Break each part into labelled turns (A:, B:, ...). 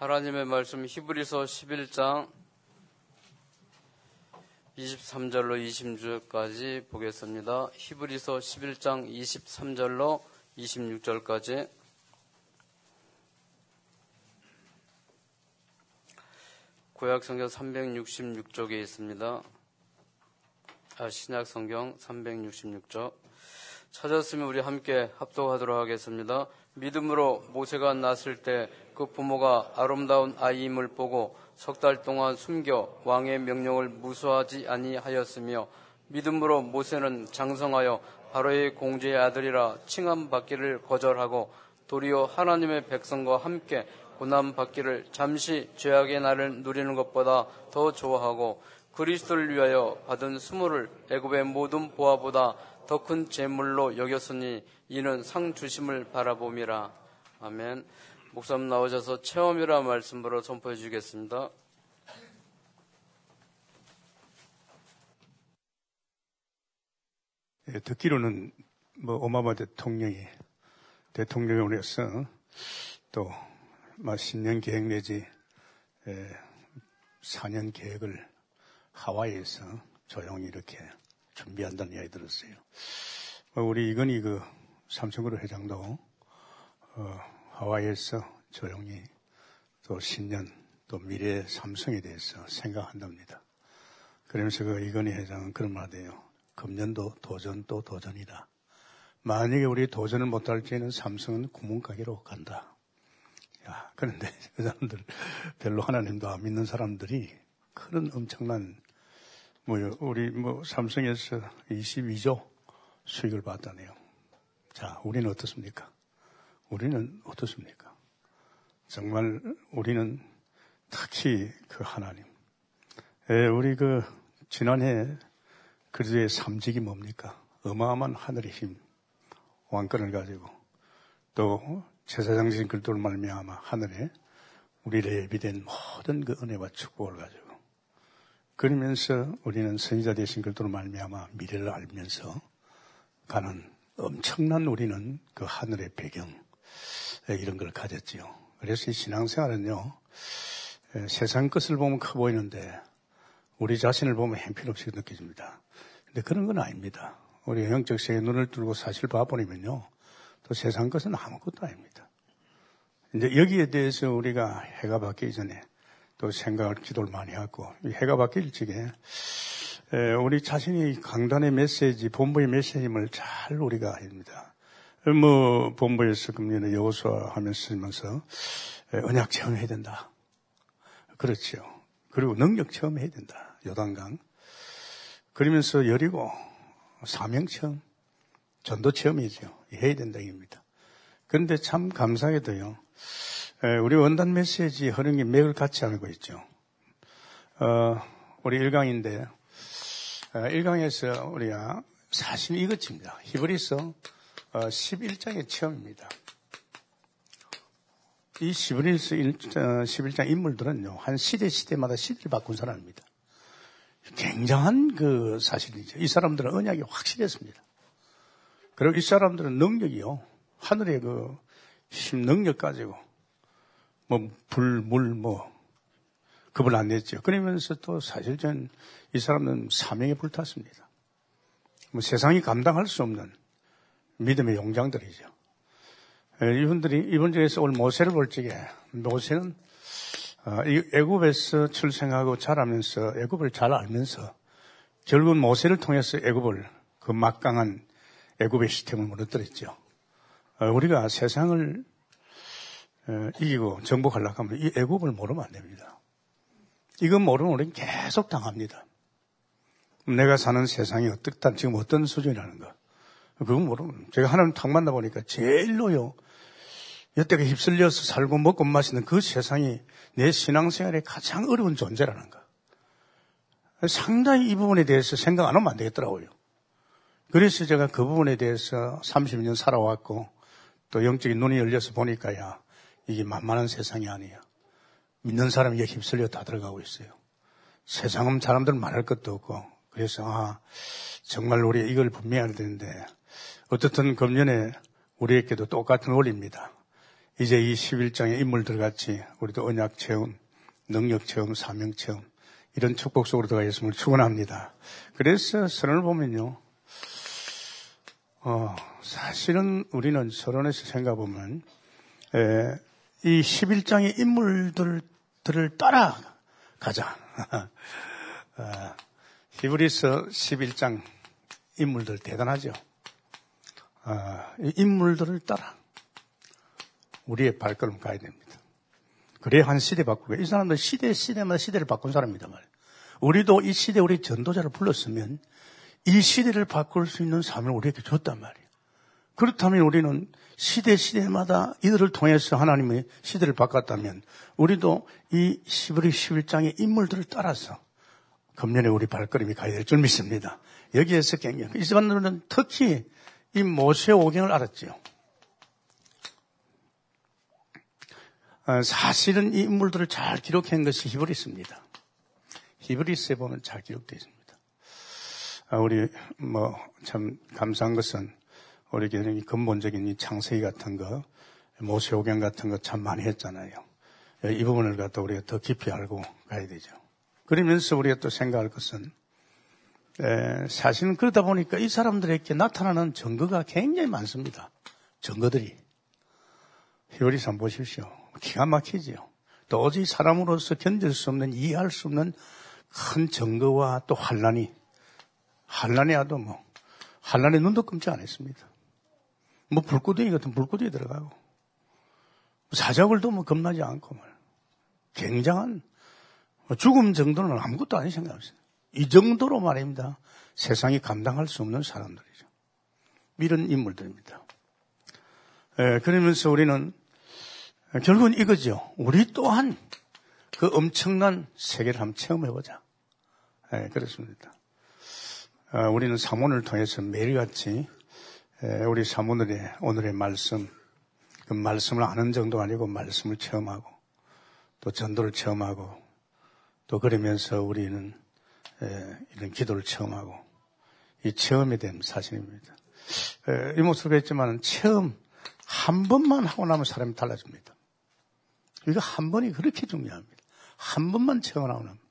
A: 하나님의 말씀 히브리서 11장 23절로 26절까지 보겠습니다. 히브리서 11장 23절로 26절까지. 구약성경 366쪽에 있습니다. 신약성경 366쪽. 찾았으면 우리 함께 합독하도록 하겠습니다. 믿음으로 모세가 낳았을 때 그 부모가 아름다운 아이임을 보고 석 달 동안 숨겨 왕의 명령을 무수하지 아니하였으며, 믿음으로 모세는 장성하여 바로의 공주의 아들이라 칭함받기를 거절하고 도리어 하나님의 백성과 함께 고난받기를 잠시 죄악의 날을 누리는 것보다 더 좋아하고 그리스도를 위하여 받은 수모를 애굽의 모든 보화보다 더 큰 재물로 여겼으니 이는 상 주심을 바라봄이라. 아멘. 목사님 나오셔서 체험이라 말씀으로 선포해 주겠습니다.
B: 듣기로는 오바마 대통령으로서 또 신년 계획 내지 4년 계획을 하와이에서 조용히 이렇게 준비한다는 이야기 들었어요. 우리 이건희 삼성그룹 회장도 하와이에서 조용히 또 신년 또 미래 삼성에 대해서 생각한답니다. 그러면서 이건희 회장은 그런 말 해요. 금년도 도전 또 도전이다. 만약에 우리 도전을 못할 때는 삼성은 구멍가게로 간다. 그런데 그 사람들 별로 하나님도 안 믿는 사람들이 큰 엄청난 우리 삼성에서 22조 수익을 받다네요. 자, 우리는 어떻습니까? 정말 우리는 특히 하나님. 우리 지난해 그리스도의 삼직이 뭡니까? 어마어마한 하늘의 힘, 왕권을 가지고 또 제사장신 그리스도를 말미암아 하늘에 우리를 예비된 모든 은혜와 축복을 가지고, 그러면서 우리는 선지자 되신 그리스도를 말미암아 미래를 알면서 가는 엄청난 우리는 하늘의 배경, 이런 걸 가졌지요. 그래서 이 신앙생활은요, 세상 것을 보면 커 보이는데 우리 자신을 보면 형편없이 느껴집니다. 근데 그런 건 아닙니다. 우리 영적 세계에 눈을 뚫고 사실 봐버리면요, 또 세상 것은 아무것도 아닙니다. 이제 여기에 대해서 우리가 해가 바뀌기 전에 또 생각을, 기도를 많이 하고, 이 해가 바뀔 적에 우리 자신이 강단의 메시지, 본부의 메시지임을 잘 우리가 합니다. 본부에서 금년에 여호수아 하면서 언약 체험해야 된다. 그렇죠. 그리고 능력 체험해야 된다. 요단강. 그러면서 여리고 사명 체험, 전도 체험이죠. 해야 된다 입니다. 그런데 참 감사하게도요, 우리 원단 메시지 흐른 게 맥을 같이 알고 있죠. 우리 1강인데 1강에서 우리가 사실 이것입니다. 히브리서 11장의 체험입니다. 이 히브리서 11장 인물들은요, 한 시대마다 시대를 바꾼 사람입니다. 굉장한 사실이죠. 이 사람들은 언약이 확실했습니다. 그리고 이 사람들은 능력이요, 하늘의 힘, 능력 가지고 불, 물, 급을 안 냈죠. 그러면서 또 사실 이 사람은 사명에 불탔습니다. 세상이 감당할 수 없는 믿음의 용장들이죠. 이분들이 이번 주에서 올 모세를 볼 적에, 모세는 애굽에서 출생하고 자라면서 애굽을 잘 알면서 결국 모세를 통해서 애굽을, 막강한 애굽의 시스템을 무너뜨렸죠. 우리가 세상을 이기고 정복하려고 하면 이 애굽을 모르면 안 됩니다. 이건 모르면 우리는 계속 당합니다. 내가 사는 세상이 지금 어떤 수준이라는 거. 그건 모르면, 제가 하나님 탁 만나보니까 제일로요, 여태가 휩쓸려서 살고 먹고 마시는 그 세상이 내 신앙생활에 가장 어려운 존재라는 거. 상당히 이 부분에 대해서 생각 안 하면 안 되겠더라고요. 그래서 제가 그 부분에 대해서 30년 살아왔고, 또 영적인 눈이 열려서 보니까야, 이게 만만한 세상이 아니야. 믿는 사람이 이게 휩쓸려 다 들어가고 있어요. 세상은 사람들 말할 것도 없고, 그래서 정말 우리 이걸 분명해야 되는데, 어떻든 금년에 우리에게도 똑같은 원리입니다. 이제 이 11장의 인물들 같이 우리도 언약 체험, 능력 체험, 사명 체험 이런 축복 속으로 들어가 있음을 축원합니다. 그래서 서론을 보면요. 사실은 우리는 서론에서 생각해보면 이 11장의 인물들을 따라가자. 히브리서 11장 인물들 대단하죠. 이 인물들을 따라 우리의 발걸음 가야 됩니다. 그래야 한 시대 바꾸고, 이 사람들 시대마다 시대를 바꾼 사람입니다. 우리도 이 시대 우리 전도자를 불렀으면 이 시대를 바꿀 수 있는 삶을 우리에게 줬단 말이에요. 그렇다면 우리는 시대마다 이들을 통해서 하나님의 시대를 바꿨다면 우리도 이 히브리 11장의 인물들을 따라서 금년에 우리 발걸음이 가야 될 줄 믿습니다. 여기에서 굉장히 이 사람들은 특히 이 모세의 오경을 알았지요. 사실은 이 인물들을 잘 기록한 것이 히브리서입니다. 히브리서에 보면 잘 기록되어 있습니다. 우리 참 감사한 것은 우리 교회는 근본적인 이 창세기 같은 거, 모세오경 같은 거 참 많이 했잖아요. 이 부분을 갖다 우리가 더 깊이 알고 가야 되죠. 그러면서 우리가 또 생각할 것은 사실은 그러다 보니까 이 사람들에게 나타나는 증거가 굉장히 많습니다. 증거들이. 히브리서 한번 보십시오. 기가 막히지요. 도저히 사람으로서 견딜 수 없는, 이해할 수 없는 큰 증거와 또 환란이 와도 환란에 눈도 끔찍 안 했습니다. 불구덩이 같은 불구덩이에 들어가고, 사자굴도 겁나지 않고, 굉장한, 죽음 정도는 아무것도 아닌 생각합니다. 이 정도로 말입니다. 세상이 감당할 수 없는 사람들이죠. 이런 인물들입니다. 그러면서 우리는 결국은 이거죠. 우리 또한 그 엄청난 세계를 한번 체험해보자. 그렇습니다. 우리는 사모를 통해서 매일같이 우리 사모들의 오늘의 말씀, 그 말씀을 아는 정도가 아니고 말씀을 체험하고 또 전도를 체험하고 또 그러면서 우리는 이런 기도를 체험하고 이 체험에 대한 사실입니다. 이 모습을 했지만 체험 한 번만 하고 나면 사람이 달라집니다. 이거 한 번이 그렇게 중요합니다. 한 번만 체험하고 나면.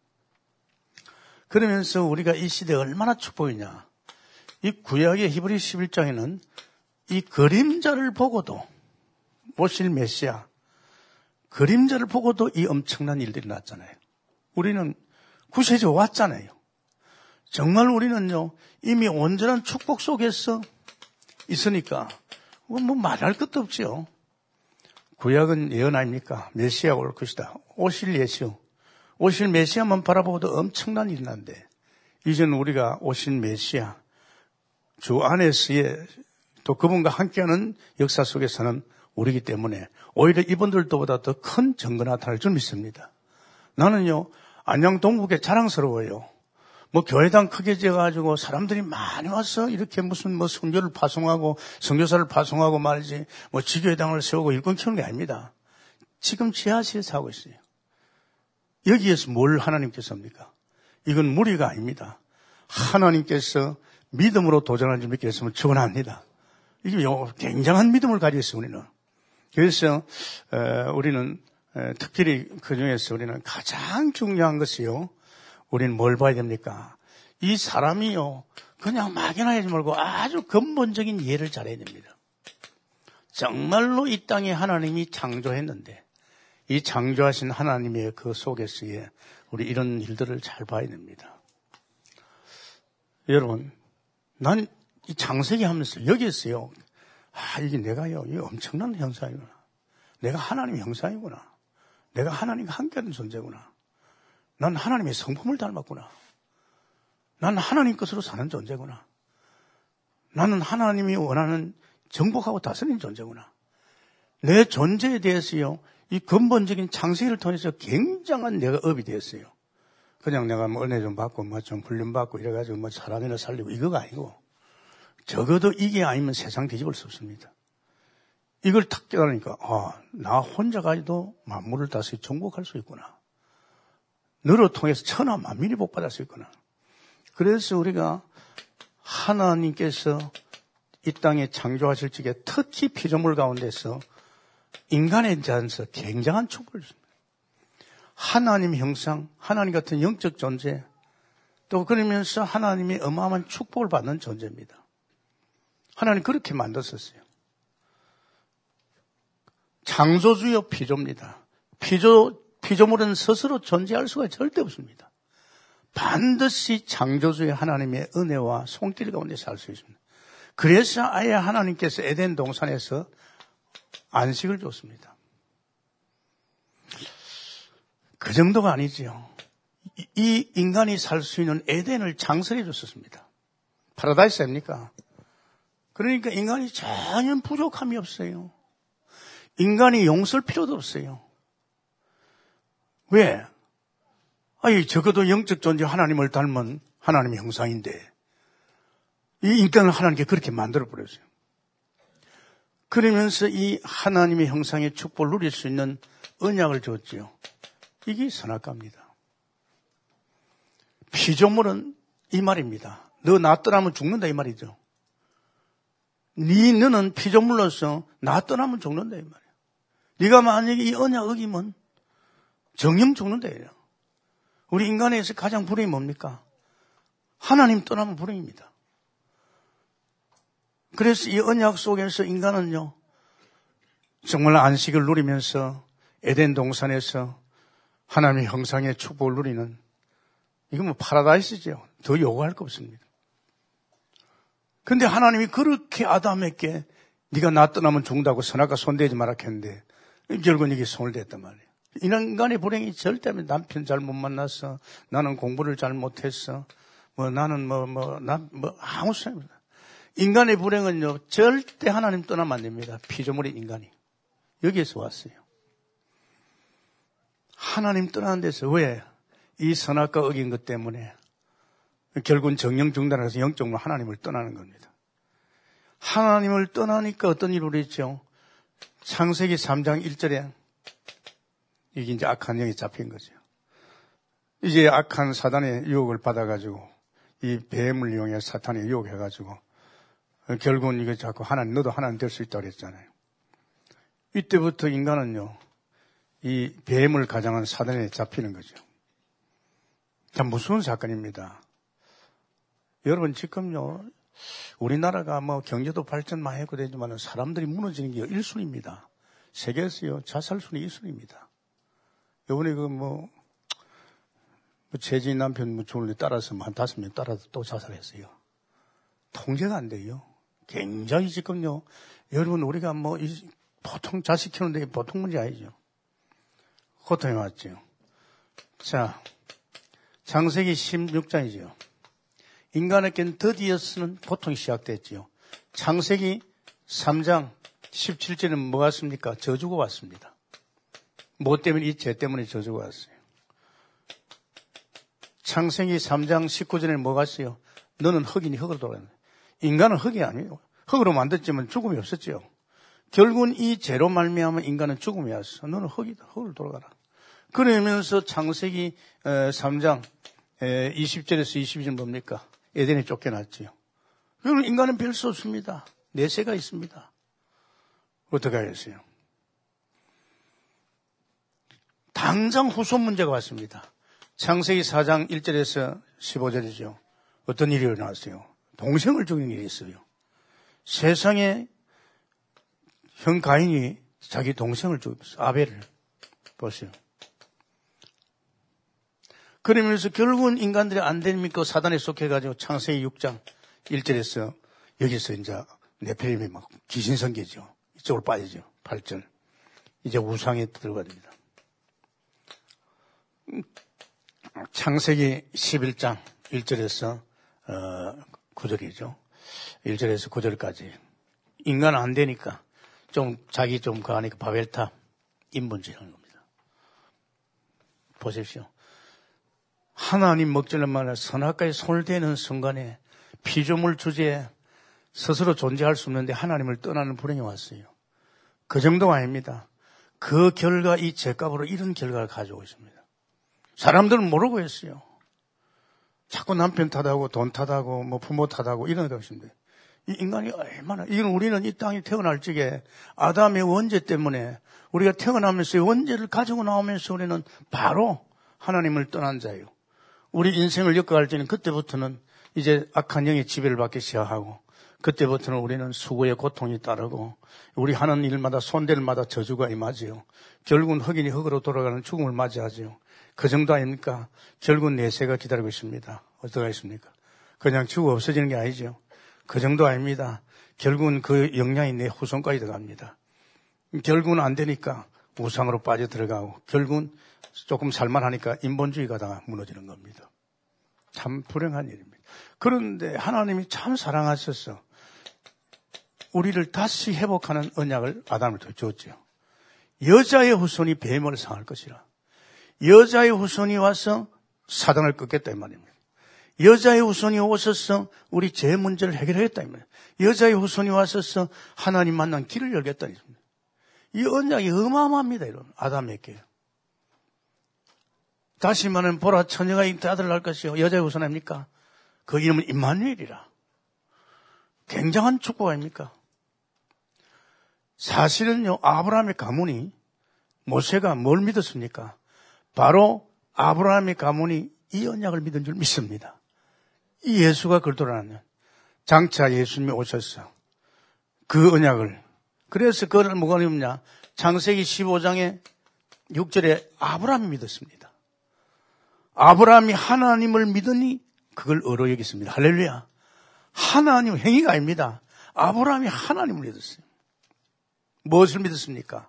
B: 그러면서 우리가 이 시대에 얼마나 축복이냐. 이 구약의 히브리 11장에는 이 그림자를 보고도 오실 메시아 그림자를 보고도 이 엄청난 일들이 났잖아요. 우리는 구세주에 왔잖아요. 정말 우리는요 이미 온전한 축복 속에서 있으니까 말할 것도 없지요. 구약은 예언 아닙니까? 메시아가 올 것이다. 오실 예수, 오실 메시아만 바라보고도 엄청난 일이 난데 이제는 우리가 오신 메시아 주 안에서의 또 그분과 함께하는 역사 속에서는 우리이기 때문에 오히려 이분들보다 더 큰 증거 나타날 줄 믿습니다. 나는요 안양 동국에 자랑스러워요. 교회당 크게 지어가지고 사람들이 많이 와서 이렇게 무슨 선교를 파송하고 선교사를 파송하고 말이지 지교회당을 세우고 일꾼 키우는 게 아닙니다. 지금 지하실에서 하고 있어요. 여기에서 뭘 하나님께서 합니까? 이건 무리가 아닙니다. 하나님께서 믿음으로 도전할 줄 믿게 했으면 축원합니다. 이게 굉장한 믿음을 가지고 있어요, 우리는. 그래서 우리는 특별히 그중에서 우리는 가장 중요한 것이요. 우리는 뭘 봐야 됩니까? 이 사람이요. 그냥 막연하게 하지 말고 아주 근본적인 이해를 잘해야 됩니다. 정말로 이 땅에 하나님이 창조했는데 이 창조하신 하나님의 그 속에서의 우리 이런 일들을 잘 봐야 됩니다. 여러분, 난 이 창세기 하면서 여기에서요. 이게 내가요. 이게 엄청난 형상이구나. 내가 하나님의 형상이구나. 내가 하나님과 함께하는 존재구나. 난 하나님의 성품을 닮았구나. 난 하나님 것으로 사는 존재구나. 나는 하나님이 원하는 정복하고 다스리는 존재구나. 내 존재에 대해서요. 이 근본적인 창세기를 통해서 굉장한 내가 업이 되었어요. 그냥 내가 은혜 좀 받고 좀 훈련 받고 이래가지고 사람이나 살리고 이거가 아니고 적어도 이게 아니면 세상 뒤집을 수 없습니다. 이걸 탁 깨달으니까 나 혼자 가지도 만물을 다시 정복할 수 있구나. 너를 통해서 천하 만민이 복받을 수 있구나. 그래서 우리가 하나님께서 이 땅에 창조하실 적에 특히 피조물 가운데서 인간에 대해서 굉장한 축복을 줍니다. 하나님 형상, 하나님 같은 영적 존재, 또 그러면서 하나님의 어마어마한 축복을 받는 존재입니다. 하나님 그렇게 만드셨어요. 창조주요 피조입니다. 피조물은 스스로 존재할 수가 절대 없습니다. 반드시 창조주의 하나님의 은혜와 손길 가운데 살 수 있습니다. 그래서 아예 하나님께서 에덴 동산에서 안식을 줬습니다. 그 정도가 아니지요. 이 인간이 살 수 있는 에덴을 장설해 줬었습니다. 파라다이스 아닙니까? 그러니까 인간이 전혀 부족함이 없어요. 인간이 용서할 필요도 없어요. 왜? 아니, 적어도 영적 존재 하나님을 닮은 하나님의 형상인데 이 인간을 하나님께 그렇게 만들어버렸어요. 그러면서 이 하나님의 형상의 축복을 누릴 수 있는 언약을 줬지요. 이게 선악과입니다. 피조물은 이 말입니다. 너 나 떠나면 죽는다 이 말이죠. 너는 피조물로서 나 떠나면 죽는다 이 말이야. 네가 만약에 이 언약 어기면 정령 죽는다 이래요. 우리 인간에서 가장 불행이 뭡니까? 하나님 떠나면 불행입니다. 그래서 이 언약 속에서 인간은요, 정말 안식을 누리면서 에덴 동산에서 하나님의 형상의 축복을 누리는, 이건 뭐 파라다이스죠. 더 요구할 거 없습니다. 근데 하나님이 그렇게 아담에게 네가 나 떠나면 죽는다고 선악과 손대지 마라 했는데 결국은 이게 손을 댔단 말이에요. 인간의 불행이 절대 남편 잘못 만났어. 나는 공부를 잘못했어. 나는 아무 소용없습니다. 인간의 불행은요, 절대 하나님 떠나면 안 됩니다. 피조물인 인간이. 여기에서 왔어요. 하나님 떠나는 데서 왜? 이 선악과 어긴 것 때문에 결국은 정령 중단을 해서 영적으로 하나님을 떠나는 겁니다. 하나님을 떠나니까 어떤 일을 했죠? 창세기 3장 1절에 이게 이제 악한 영이 잡힌 거죠. 이제 악한 사단의 유혹을 받아가지고 이 뱀을 이용해 사탄이 유혹해가지고 결국은 이게 자꾸 하나님, 너도 하나님 될 수 있다고 그랬잖아요. 이때부터 인간은요, 이 뱀을 가장한 사단에 잡히는 거죠. 참 무서운 사건입니다. 여러분 지금요, 우리나라가 경제도 발전 많이 했고 되지만 사람들이 무너지는 게 1순위입니다. 세계에서요, 자살 순위 1순위입니다. 요번에 재진 남편 죽는데 따라서 한 5명 따라서 또 자살했어요. 통제가 안 돼요. 굉장히 지금요, 여러분 우리가 보통 자식 키우는데 보통 문제 아니죠. 고통이 왔죠. 자, 창세기 16장이죠. 인간에게는 드디어서는 고통이 시작됐지요. 창세기 3장 17절은 뭐가 왔습니까? 저주가 왔습니다. 뭐 때문에? 이 죄 때문에 저주가 왔어요. 창세기 3장 19절에 뭐가 왔어요? 너는 흙이니 흙으로 돌아간다. 인간은 흙이 아니에요. 흙으로 만들었지만 죽음이 없었죠. 결국은 이 죄로 말미암아 인간은 죽음이 왔어. 너는 흙이다. 흙으로 돌아가라. 그러면서 창세기 3장 20절에서 22절 뭡니까? 에덴에 쫓겨났지요. 그럼 인간은 별 수 없습니다. 내세가 있습니다. 어떻게 하겠어요? 당장 후손 문제가 왔습니다. 창세기 4장 1절에서 15절이죠. 어떤 일이 일어났어요? 동생을 죽인 일이 있어요. 세상에 형 가인이 자기 동생을 죽였어요. 아벨을. 보세요. 그러면서 결국은 인간들이 안 됩니까? 사단에 속해가지고 창세기 6장 1절에서 여기서 이제 네피림이 막 귀신성계죠. 이쪽으로 빠지죠. 8절. 이제 우상에 들어갑니다. 창세기 11장 1절에서 9절이죠. 1절에서 9절까지. 인간은 안 되니까 자기 가니까 바벨탑 인본주의하는 겁니다. 보십시오. 하나님 먹질란 말에 선악과에 손을 대는 순간에 피조물 주제에 스스로 존재할 수 없는데 하나님을 떠나는 불행이 왔어요. 그 정도가 아닙니다. 그 결과 이 죄값으로 이런 결과를 가지고 있습니다. 사람들은 모르고 했어요. 자꾸 남편 탓하고 돈 탓하고 부모 탓하고 이런 것인데 이 인간이 얼마나, 이건 우리는 이 땅에 태어날 적에 아담의 원죄 때문에 우리가 태어나면서 원죄를 가지고 나오면서 우리는 바로 하나님을 떠난 자예요. 우리 인생을 엮어갈 때는 그때부터는 이제 악한 영의 지배를 받기 시작하고 그때부터는 우리는 수고의 고통이 따르고 우리 하는 일마다 손댈마다 저주가 임하지요. 결국은 흑인이 흑으로 돌아가는 죽음을 맞이하지요. 그 정도 아닙니까? 결국은 내세가 기다리고 있습니다. 어떻게 하겠습니까? 그냥 죽어 없어지는 게 아니죠. 그 정도 아닙니다. 결국은 그 영향이 내 후손까지 들어갑니다. 결국은 안 되니까 우상으로 빠져 들어가고 결국은 조금 살만하니까 인본주의가 다 무너지는 겁니다. 참 불행한 일입니다. 그런데 하나님이 참 사랑하셔서 우리를 다시 회복하는 언약을 아담한테 줬죠. 여자의 후손이 뱀을 상할 것이라. 여자의 후손이 와서 사단을 꺾겠다 이 말입니다. 여자의 후손이 오셔서 우리 죄 문제를 해결하겠다 이 말입니다. 여자의 후손이 와서서 하나님 만난 길을 열겠다 이 말입니다. 이 언약이 어마어마합니다. 이런 아담에게. 다시 말하면 보라 처녀가 잉태아들을 낳을 것이요. 여자의 후손 아닙니까? 그 이름은 임마누엘이라. 굉장한 축복 아닙니까? 사실은요, 아브라함의 가문이 모세가 뭘 믿었습니까? 바로 아브라함의 가문이 이 언약을 믿은 줄 믿습니다. 이 예수가 걸돌아나는 장차 예수님이 오셔서 그 언약을, 그래서 그걸 뭐가 있냐? 창세기 15장의 6절에 아브라함이 믿었습니다. 아브라함이 하나님을 믿으니 그걸 의로 여겼습니다. 할렐루야. 하나님 행위가 아닙니다. 아브라함이 하나님을 믿었어요. 무엇을 믿었습니까?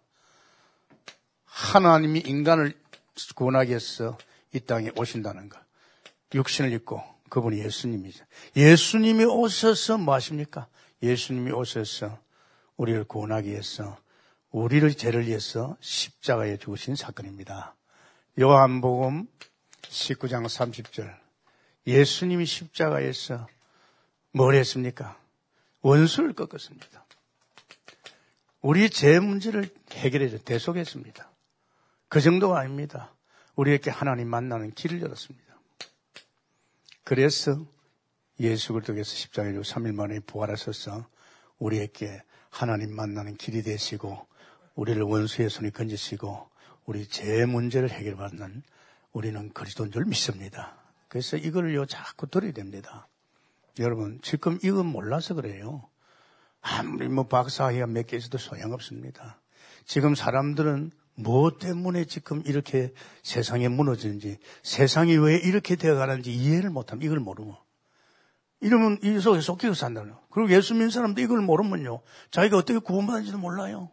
B: 하나님이 인간을 구원하기 위해서 이 땅에 오신다는 것. 육신을 입고 그분이 예수님이죠. 예수님이 오셔서 뭐 하십니까? 예수님이 오셔서 우리를 구원하기 위해서 우리를 죄를 위해서 십자가에 죽으신 사건입니다. 요한복음 19장 30절. 예수님이 십자가에서 뭘 했습니까? 원수를 꺾었습니다. 우리 죄 문제를 해결해서 대속했습니다. 그 정도가 아닙니다. 우리에게 하나님 만나는 길을 열었습니다. 그래서 예수 그리스도께서 십자가에 3일 만에 부활하셔서 우리에게 하나님 만나는 길이 되시고 우리를 원수의 손에 건지시고 우리 죄 문제를 해결받는 우리는 그리스도인 줄 믿습니다. 그래서 이걸요 자꾸 들어야 됩니다. 여러분 지금 이건 몰라서 그래요. 아무리 박사학위가 몇 개 있어도 소용없습니다. 지금 사람들은 뭐 때문에 지금 이렇게 세상에 무너지는지, 세상이 왜 이렇게 되어가는지 이해를 못하면 이걸 모르면. 이러면 이 속에 쫓기고 산다고요. 그리고 예수 믿는 사람도 이걸 모르면요. 자기가 어떻게 구원받는지도 몰라요.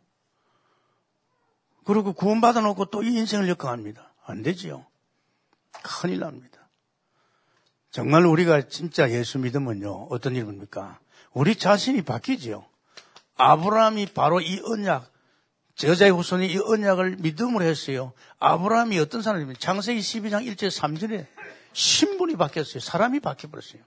B: 그리고 구원받아 놓고 또 이 인생을 역행합니다. 안 되지요. 큰일 납니다. 정말 우리가 진짜 예수 믿으면요. 어떤 일입니까? 우리 자신이 바뀌지요. 아브라함이 바로 이 언약, 여자의 후손이 이 언약을 믿음으로 했어요. 아브라함이 어떤 사람입니까? 창세기 12장 1절 3절에 신분이 바뀌었어요. 사람이 바뀌어버렸어요.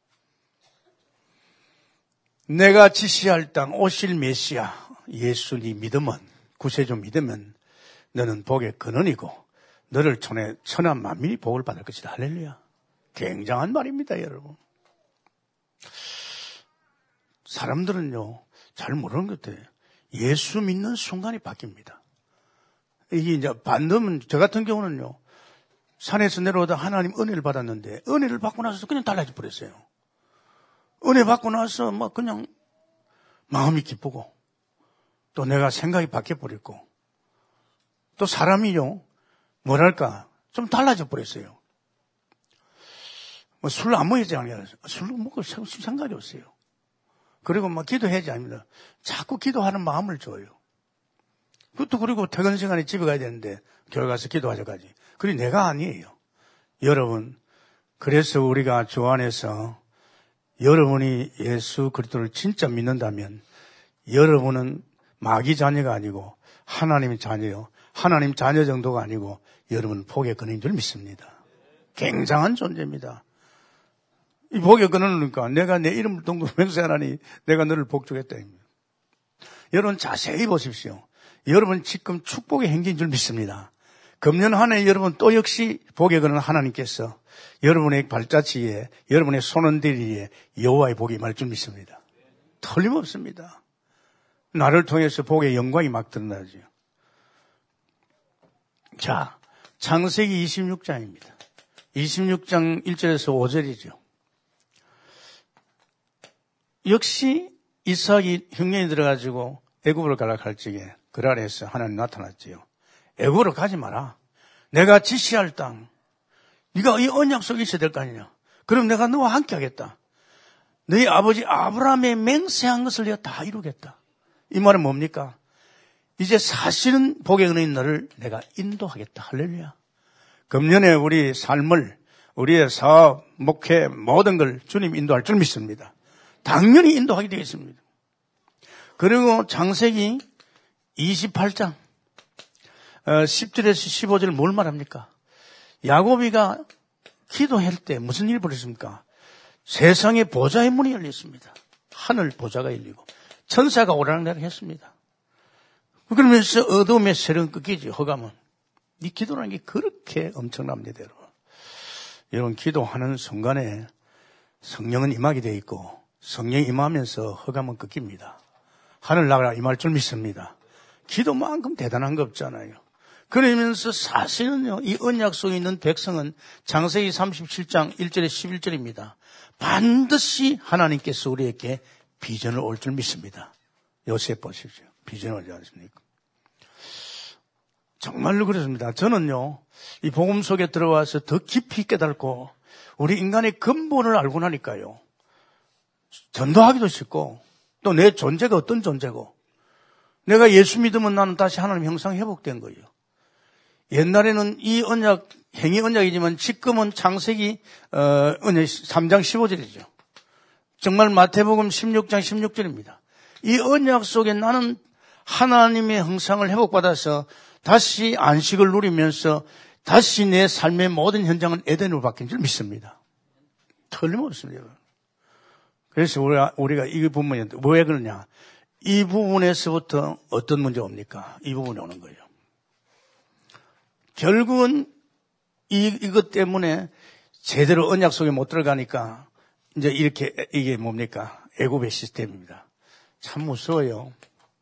B: 내가 지시할 땅 오실 메시아 예수님 믿으면, 구세주 믿으면 너는 복의 근원이고 너를 통해 천한 만민이 복을 받을 것이다. 할렐루야. 굉장한 말입니다, 여러분. 사람들은요, 잘 모르는 것 같아요. 예수 믿는 순간이 바뀝니다. 이게 이제 반대면, 저 같은 경우는요, 산에서 내려오다 하나님 은혜를 받았는데, 은혜를 받고 나서 그냥 달라져 버렸어요. 은혜 받고 나서 막 그냥 마음이 기쁘고, 또 내가 생각이 바뀌어버렸고, 또 사람이요, 뭐랄까, 좀 달라져 버렸어요. 뭐 술 안 먹이지 않아요. 술 먹고 생각이 없어요. 그리고 막 기도하지 않습니다. 자꾸 기도하는 마음을 줘요. 그것도 그리고 퇴근 시간에 집에 가야 되는데 교회 가서 기도하자까지. 그게 내가 아니에요. 여러분, 그래서 우리가 주 안에서 여러분이 예수 그리스도를 진짜 믿는다면 여러분은 마귀 자녀가 아니고 하나님의 자녀요. 하나님 자녀 정도가 아니고 여러분은 복의 근원인 줄 믿습니다. 굉장한 존재입니다. 이 복의 근원은 그러니까 내가 내 이름을 동동 맹세하나니 내가 너를 복주겠다. 여러분 자세히 보십시오. 여러분 지금 축복의 행진인 줄 믿습니다. 금년 한 해 여러분 또 역시 복의 근원 하나님께서 여러분의 발자취에 여러분의 손흔들이에 여호와의 복이 임할 줄 믿습니다. 틀림없습니다. 나를 통해서 복의 영광이 막 드러나죠. 자, 창세기 26장입니다. 26장 1절에서 5절이죠. 역시 이삭이 흉년이 들어가지고 애굽으로 가려고 할 적에 그랄에서 하나님 나타났지요. 애굽으로 가지 마라. 내가 지시할 땅. 네가 이 언약 속에 있어야 될 거 아니냐. 그럼 내가 너와 함께 하겠다. 너희 아버지 아브라함의 맹세한 것을 내가 다 이루겠다. 이 말은 뭡니까? 이제 사실은 복의 은혜인 너를 내가 인도하겠다. 할렐루야. 금년에 우리 삶을, 우리의 사업, 목회, 모든 걸 주님 인도할 줄 믿습니다. 당연히 인도하게 되겠습니다. 그리고 창세기 28장 10절에서 15절 뭘 말합니까? 야곱이가 기도할 때 무슨 일이 벌어졌습니까? 세상에 보좌의 문이 열렸습니다. 하늘 보좌가 열리고 천사가 오라락내락 했습니다. 그러면서 어둠의 세력은 끊기지. 허감은. 이 기도라는 게 그렇게 엄청납니다. 여러분 기도하는 순간에 성령은 임하게 되어 있고 성령이 임하면서 허감은 끊깁니다. 하늘 나가라 임할 줄 믿습니다. 기도만큼 대단한 거 없잖아요. 그러면서 사실은요, 이 언약 속에 있는 백성은 창세기 37장 1절에 11절입니다. 반드시 하나님께서 우리에게 비전을 올 줄 믿습니다. 요셉 보십시오. 비전을 오지 않습니까? 정말로 그렇습니다. 저는요, 이 복음 속에 들어와서 더 깊이 깨닫고 우리 인간의 근본을 알고 나니까요. 전도하기도 쉽고 또 내 존재가 어떤 존재고 내가 예수 믿으면 나는 다시 하나님 형상 회복된 거예요. 옛날에는 이 언약, 행위 언약이지만 지금은 창세기 언약 3장 15절이죠. 정말 마태복음 16장 16절입니다. 이 언약 속에 나는 하나님의 형상을 회복받아서 다시 안식을 누리면서 다시 내 삶의 모든 현장은 에덴으로 바뀐 줄 믿습니다. 틀림없습니다. 그래서 우리가 이 부분에 왜 그러냐? 이 부분에서부터 어떤 문제가 옵니까? 이 부분에 오는 거예요. 결국은 이것 때문에 제대로 언약 속에 못 들어가니까 이제 이렇게 이게 뭡니까? 애굽의 시스템입니다. 참 무서워요.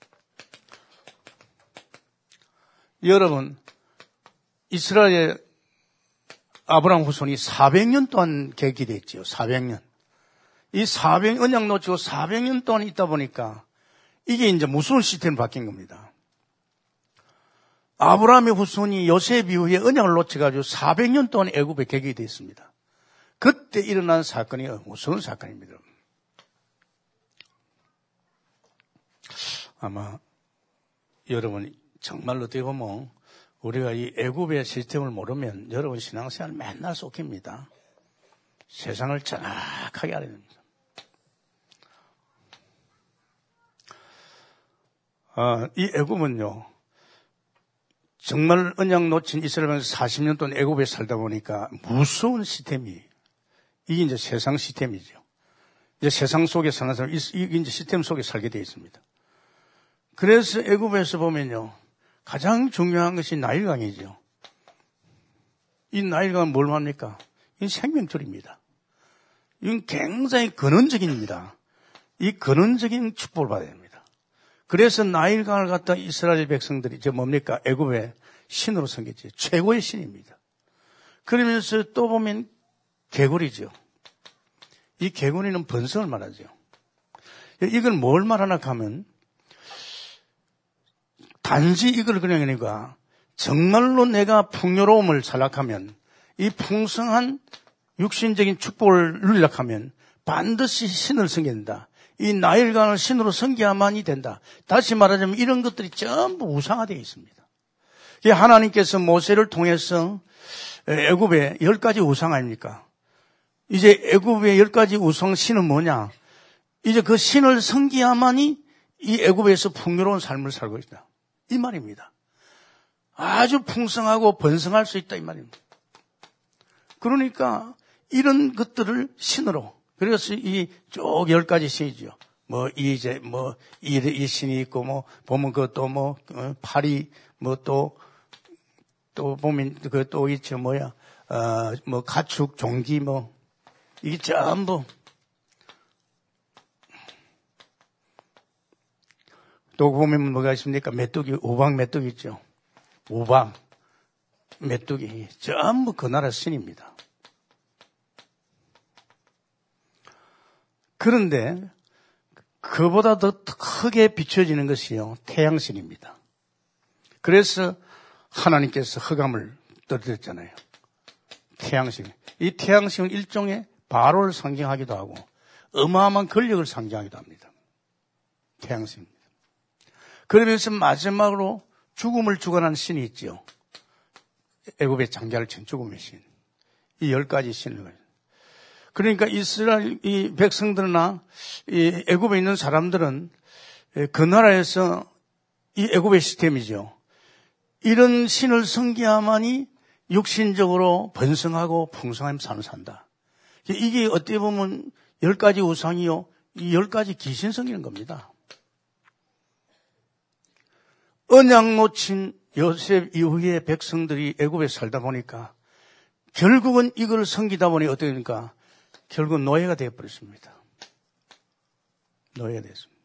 B: 여러분, 이스라엘 아브라함 후손이 400년 동안 계기됐지요. 400년. 이 400 언약 놓치고 400년 동안 있다 보니까 이게 이제 무서운 시스템이 바뀐 겁니다. 아브라함의 후손이 요셉 이후에 언약을 놓쳐가지고 400년 동안 애굽에 계기됐습니다. 그때 일어난 사건이 무서운 사건입니다. 아마 여러분 정말로 어떻게 보면 우리가 이 애굽의 시스템을 모르면 여러분 신앙생활 맨날 쏟깁니다. 세상을 정확하게 알아야 됩니다. 이 애굽은요, 정말 언약 놓친 이스라엘에서 40년 동안 애굽에 살다 보니까 무서운 시스템이, 이게 이제 세상 시스템이죠. 이제 세상 속에 사는 사람, 이게 이제 시스템 속에 살게 되어 있습니다. 그래서 애굽에서 보면요, 가장 중요한 것이 나일강이죠. 이 나일강은 뭘 합니까? 이건 생명줄입니다. 이건 굉장히 근원적인 입니다. 이 근원적인 축복을 받아야 됩니다. 그래서 나일강을 갖다 이스라엘 백성들이 뭡니까? 애굽의 신으로 섬겼지. 최고의 신입니다. 그러면서 또 보면 개구리죠. 이 개구리는 번성을 말하죠. 이걸 뭘 말하나 하면 단지 이걸 그냥 하니까 정말로 내가 풍요로움을 살락하면 이 풍성한 육신적인 축복을 누리려고 하면 반드시 신을 섬긴다. 이 나일강을 신으로 섬겨야만이 된다. 다시 말하자면 이런 것들이 전부 우상화되어 있습니다. 하나님께서 모세를 통해서 애굽의 10가지 우상 아닙니까? 이제 애굽의 10가지 우상 신은 뭐냐? 이제 그 신을 섬겨야만이 이 애굽에서 풍요로운 삶을 살고 있다. 이 말입니다. 아주 풍성하고 번성할 수 있다 이 말입니다. 그러니까 이런 것들을 신으로, 그래서 이 쭉 10가지 신이죠. 이 신이 있고, 보면 그것도 파리, 또 보면 또 있죠, 가축, 종기, 이게 전부. 또 보면 뭐가 있습니까? 메뚜기, 우방 메뚜기 있죠. 우방 메뚜기 전부 그 나라 신입니다. 그런데 그보다 더 크게 비춰지는 것이요, 태양신입니다. 그래서 하나님께서 흑암을 떨어뜨렸잖아요. 태양신. 이 태양신은 일종의 바로를 상징하기도 하고 어마어마한 권력을 상징하기도 합니다. 태양신입니다. 그러면서 마지막으로 죽음을 주관하는 신이 있죠. 애굽의 장자를 친 죽음의 신. 이 10가지 신을. 그러니까 이스라엘 이 백성들이나 이 애굽에 있는 사람들은 그 나라에서 이 애굽의 시스템이죠. 이런 신을 섬겨야만이 육신적으로 번성하고 풍성한 삶을 산다. 이게 어떻게 보면 10가지 우상이요, 이 10가지 귀신 섬기는 겁니다. 언약 놓친 요셉 이후에 백성들이 애굽에 살다 보니까 결국은 이걸 섬기다 보니 어떻게 됩니까? 결국 노예가 되어버렸습니다. 노예가 됐습니다.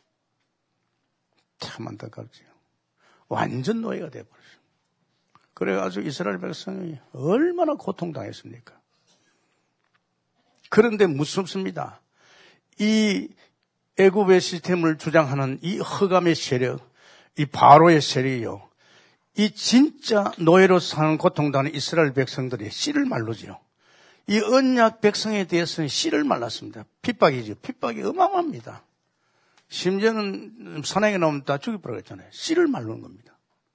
B: 참 안타깝지요. 완전 노예가 되어버렸습니다. 그래가지고 이스라엘 백성이 얼마나 고통당했습니까? 그런데 무섭습니다. 이 애굽의 시스템을 주장하는 이 흑암의 세력, 이 바로의 세력이요, 이 진짜 노예로 사는 고통당하는 이스라엘 백성들이 씨를 말르죠. 이 언약 백성에 대해서는 씨를 말랐습니다. 핍박이죠. 핍박이 어마어마합니다. 심지어는 사나이가 나오면 다 죽여버리겠잖아요. 씨를 말르는 겁니다.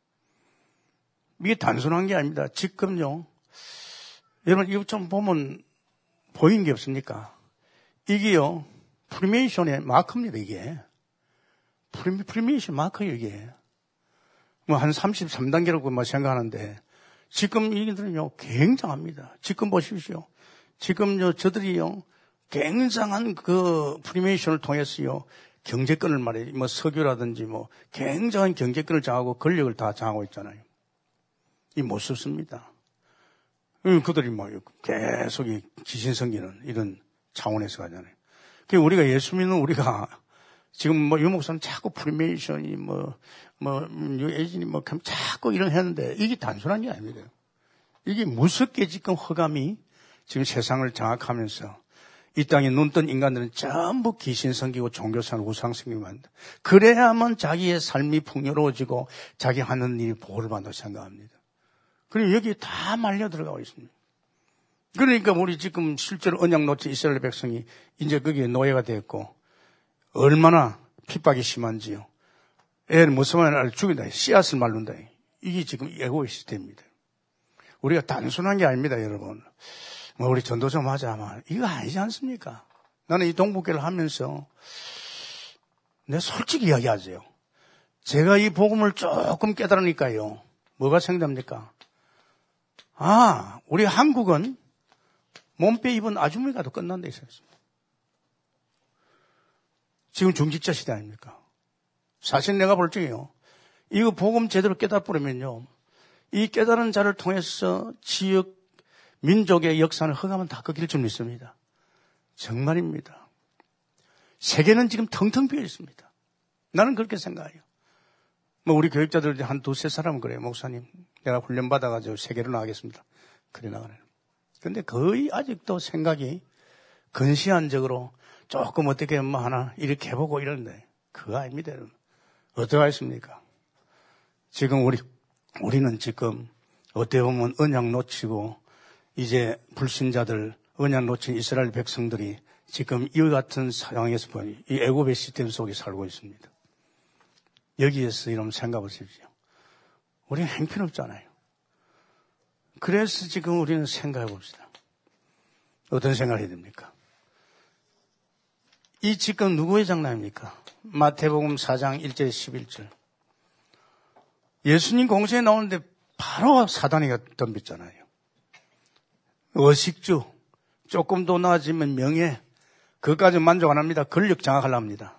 B: 이게 단순한 게 아닙니다. 지금요, 여러분 이거 좀 보면 보이는 게 없습니까? 이게요, 프리메이션의 마크입니다. 이게 프리메이션 마크예요. 이게 뭐 한 33단계라고 뭐 생각하는데 지금 이들은요 굉장합니다. 지금 보십시오. 지금요 저들이요 굉장한 그 프리메이션을 통해서요 경제권을 말이에요. 뭐 석유라든지 뭐 굉장한 경제권을 장하고 권력을 다 장하고 있잖아요. 이 못 썼습니다. 그들이 뭐 계속 이 귀신 섬기는 이런 차원에서 가잖아요. 그 우리가 예수 믿는 우리가 지금 뭐 유 목사는 자꾸 프리메이션이 뉴에이진이 자꾸 이런 했는데 이게 단순한 게 아닙니다. 이게 무섭게 지금 흑암이 지금 세상을 장악하면서 이 땅에 눈뜬 인간들은 전부 귀신 섬기고 종교상 우상 섬기고 한다. 그래야만 자기의 삶이 풍요로워지고 자기 하는 일이 보호를 받는다고 생각합니다. 그리고 여기에 다 말려 들어가고 있습니다. 그러니까 우리 지금 실제로 언약 놓친 이스라엘 백성이 이제 거기에 노예가 됐고 얼마나 핍박이 심한지요. 애를 무서워하는 애를 죽인다. 씨앗을 말른다. 이게 지금 애고의 시스템입니다. 우리가 단순한 게 아닙니다, 여러분. 뭐 우리 전도 좀 하자. 아마 이거 아니지 않습니까? 나는 이 동북교를 하면서 내 솔직히 이야기하세요. 제가 이 복음을 조금 깨달으니까요. 뭐가 생각납니까? 아, 우리 한국은 몸빼 입은 아주머니가 더 끝난다 했습니다. 지금 중직자 시대 아닙니까? 사실 내가 볼 적에요. 이거 복음 제대로 깨달아버리면요. 이 깨달은 자를 통해서 지역, 민족의 역사는 흑암은 다 꺾일 줄 믿습니다. 정말입니다. 세계는 지금 텅텅 비어 있습니다. 나는 그렇게 생각해요. 뭐 우리 교육자들 한 두세 사람은 그래요. 목사님, 내가 훈련받아가지고 세계로 나가겠습니다. 그래 나가네요. 근데 거의 아직도 생각이 근시안적으로 조금 어떻게 뭐 하나 이렇게 해보고 이러는데 그거 아닙니다, 여러분. 어떻게 하겠습니까? 지금 우리는 지금 어떻게 보면 언약 놓치고 이제 불신자들, 언약 놓친 이스라엘 백성들이 지금 이와 같은 상황에서 보니 이 애굽의 시스템 속에 살고 있습니다. 여기에서 여러분 생각해 보십시오. 우리는 행편없잖아요. 그래서 지금 우리는 생각해 봅시다. 어떤 생각을 해야 됩니까? 이 지금 누구의 장난입니까? 마태복음 4장 1절 11절. 예수님 공생에 나오는데 바로 사단이 덤볐잖아요. 의식주, 조금 더 나아지면 명예, 그것까지 만족 안 합니다. 권력 장악하려 합니다.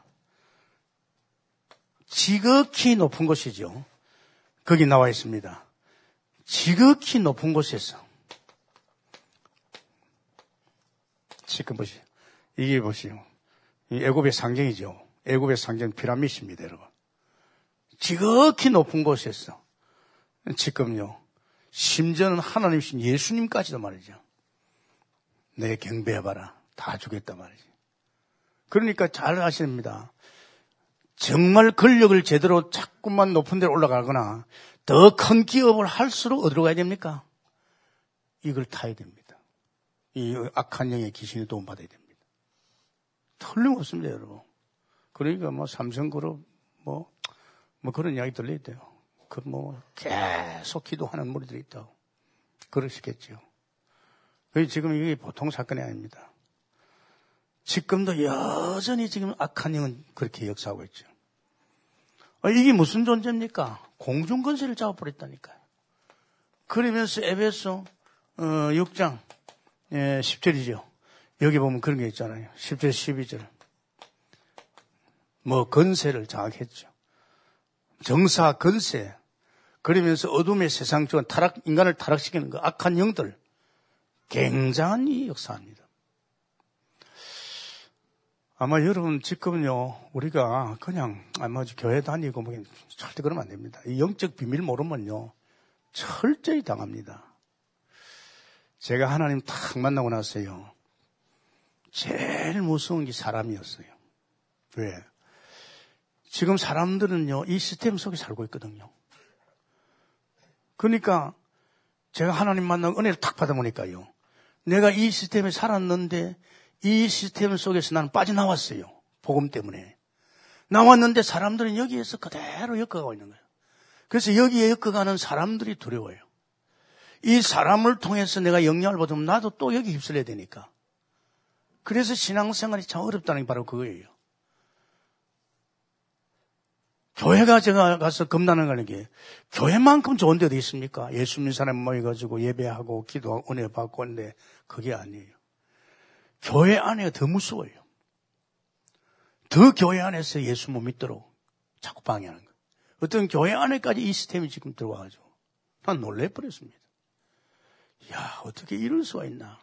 B: 지극히 높은 곳이죠. 거기 나와 있습니다. 지극히 높은 곳에서. 지금 보시죠. 이게 보시죠. 이 애굽의 상징이죠. 애굽의 상징 피라미드입니다, 여러분. 지극히 높은 곳에서 지금요, 심지어는 하나님이신 예수님까지도 말이죠. 내 경배해봐라. 다 주겠단 말이지. 그러니까 잘 아셔야 됩니다. 정말 권력을 제대로 자꾸만 높은 데로 올라가거나 더 큰 기업을 할수록 어디로 가야 됩니까? 이걸 타야 됩니다. 이 악한 영의 귀신이 도움받아야 됩니다. 틀림없습니다, 여러분. 그러니까 삼성그룹 그런 이야기 들려야 돼요. 계속 기도하는 무리들이 있다고. 그러시겠죠. 지금 이게 보통 사건이 아닙니다. 지금도 여전히 지금 악한 영은 그렇게 역사하고 있죠. 이게 무슨 존재입니까? 공중권세를 잡아버렸다니까요. 그러면서 에베소 6장 10절이죠. 여기 보면 그런 게 있잖아요. 10절 12절. 권세를 장악했죠. 정사 권세. 그러면서 어둠의 세상 중 인간을 타락시키는 그 악한 영들. 굉장한 이 역사입니다. 아마 여러분 지금요, 우리가 그냥 교회 다니고 절대 그러면 안 됩니다. 이 영적 비밀 모르면요, 철저히 당합니다. 제가 하나님 탁 만나고 나서요, 제일 무서운 게 사람이었어요. 왜? 지금 사람들은요, 이 시스템 속에 살고 있거든요. 그러니까 제가 하나님 만나고 은혜를 탁 받아보니까요, 내가 이 시스템에 살았는데 이 시스템 속에서 나는 빠져나왔어요. 복음 때문에. 나왔는데 사람들은 여기에서 그대로 엮어가고 있는 거예요. 그래서 여기에 엮어가는 사람들이 두려워요. 이 사람을 통해서 내가 영향을 받으면 나도 또 여기 휩쓸려야 되니까. 그래서 신앙생활이 참 어렵다는 게 바로 그거예요. 교회가 제가 가서 겁나는 거는 게 교회만큼 좋은 데도 있습니까? 예수 믿는 사람 모여가지고 예배하고 기도하고 은혜 받고 하는데 그게 아니에요. 교회 안에가 더 무서워요. 더 교회 안에서 예수 못 믿도록 자꾸 방해하는 거예요. 어떤 교회 안에까지 이 시스템이 지금 들어와가지고 난 놀래버렸습니다. 야, 어떻게 이럴 수가 있나.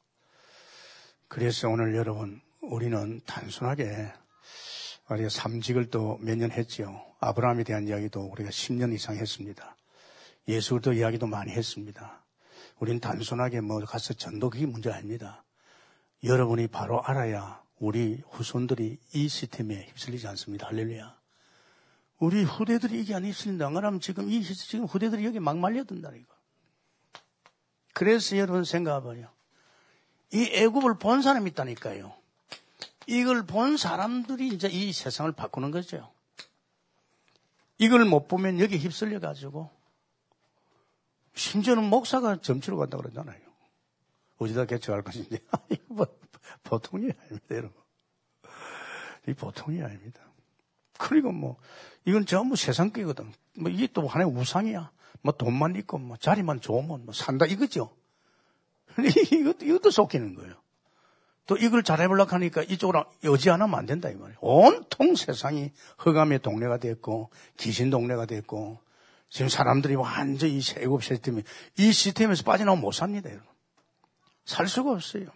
B: 그래서 오늘 여러분, 우리는 단순하게 우리가 삼직을 또 몇 년 했지요. 아브라함에 대한 이야기도 우리가 10년 이상 했습니다. 예수 그리스도 이야기도 많이 했습니다. 우리는 단순하게 가서 전도 그게 문제 아닙니다. 여러분이 바로 알아야 우리 후손들이 이 시스템에 휩쓸리지 않습니다. 할렐루야. 우리 후대들이 이게 안 휩쓸린다. 안 그러면 지금 후대들이 여기 막 말려든다, 이거. 그래서 여러분 생각해봐요. 이 애굽을 본 사람이 있다니까요. 이걸 본 사람들이 이제 이 세상을 바꾸는 거죠. 이걸 못 보면 여기 휩쓸려가지고, 심지어는 목사가 점치러 간다고 그러잖아요. 어디다 개척할 것인지. 이거 보통이 아닙니다, 여러분. 이 보통이 아닙니다. 그리고 이건 전부 세상끼거든. 이게 또 하나의 우상이야. 돈만 있고, 자리만 좋으면 산다 이거죠. 이것도 속이는 거예요. 또 이걸 잘해보려고 하니까 이쪽으로 여지 안 하면 안 된다, 이 말이에요. 온통 세상이 흑암의 동네가 됐고, 귀신 동네가 됐고, 지금 사람들이 완전히 이 애굽 시스템이, 이 시스템에서 빠져나오면 못 삽니다, 여러분. 살 수가 없어요.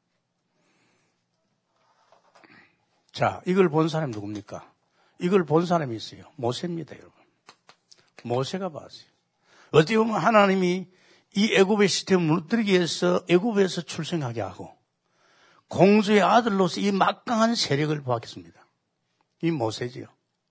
B: 자, 이걸 본 사람이 누굽니까? 이걸 본 사람이 있어요. 모세입니다, 여러분. 모세가 봤어요. 어떻게 보면 하나님이 이 애굽의 시스템을 무너뜨리기 위해서 애굽에서 출생하게 하고 공주의 아들로서 이 막강한 세력을 보았겠습니다. 이 모세지요.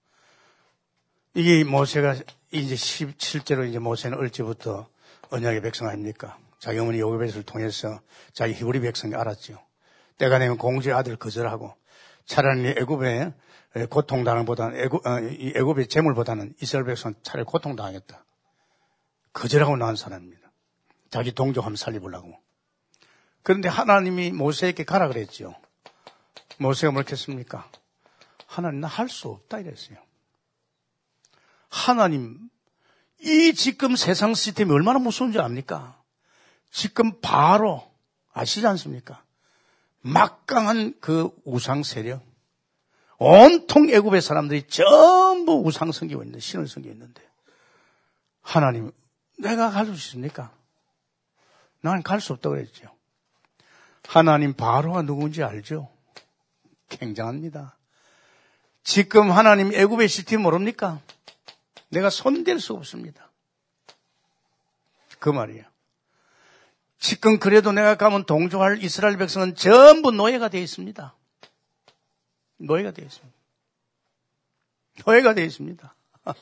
B: 이게 모세가 이제 실제로 이제 모세는 어릴때부터 언약의 백성 아닙니까? 자기 어머니 요게벳을 통해서 자기 히브리 백성이 알았죠. 때가 되면 공주의 아들을 거절하고 차라리 애굽의 고통당보다는 애굽의 재물보다는 이스라엘 백성은 차라리 고통당하겠다. 거절하고 나온 사람입니다. 자기 동족 한번 살려보려고. 그런데 하나님이 모세에게 가라 그랬죠. 모세가 뭘 했습니까? 하나님 나 할 수 없다 이랬어요. 하나님, 이 지금 세상 시스템이 얼마나 무서운지 압니까? 지금 바로 아시지 않습니까? 막강한 그 우상 세력. 온통 애굽의 사람들이 전부 우상 섬기고 있는데, 신을 섬기고 있는데. 하나님, 내가 갈 수 있습니까? 나는 갈 수 없다고 했죠. 하나님 바로가 누군지 알죠? 굉장합니다. 지금 하나님 애굽의 시스템 모릅니까? 내가 손댈 수 없습니다. 그 말이에요. 지금 그래도 내가 가면 동조할 이스라엘 백성은 전부 노예가 되어 있습니다. 노예가 되어 있습니다. 노예가 되어 있습니다.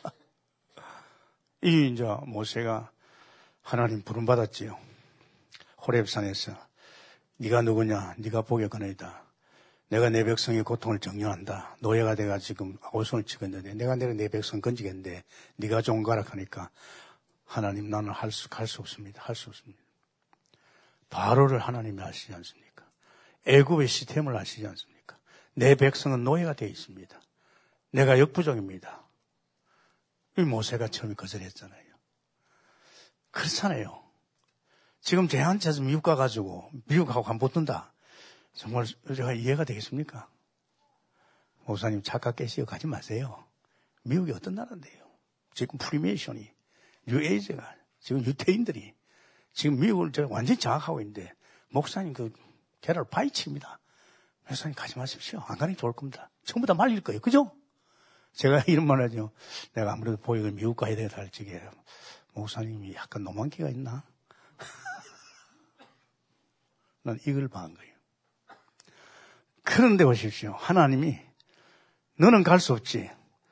B: 이 이제 모세가 하나님 부름받았지요. 호렙산에서 네가 누구냐? 네가 보겠거니이다. 내가 내 백성의 고통을 정령한다. 노예가 내가 지금 아우성을 찍었는데 내가 내 백성 건지겠는데 네가 좀 가라 하니까 하나님 나는 갈 수 없습니다. 할 수 없습니다. 바로를 하나님이 아시지 않습니까? 애굽의 시스템을 아시지 않습니까? 내 백성은 노예가 되어 있습니다. 내가 역부족입니다. 이 모세가 처음에 거절했잖아요. 그렇잖아요. 지금 제한테서 미국 가가지고 미국하고 안 붙는다. 정말 제가 이해가 되겠습니까? 목사님 착각 깨시고 가지 마세요. 미국이 어떤 나라인데요? 지금 프리메이션이 뉴에이즈가 지금 유태인들이 지금 미국을 완전히 장악하고 있는데 목사님 그 개를 파헤칩니다. 목사님 가지 마십시오. 안 가는 게 좋을 겁니다. 전부 다 말릴 거예요. 그죠? 제가 이런 말 하죠. 내가 아무래도 보육을 미국 가야 되겠다 할 적에 목사님이 약간 노만기가 있나? 난 이걸 봐한 거예요. 그런데 보십시오. 하나님이 너는 갈 수 없지.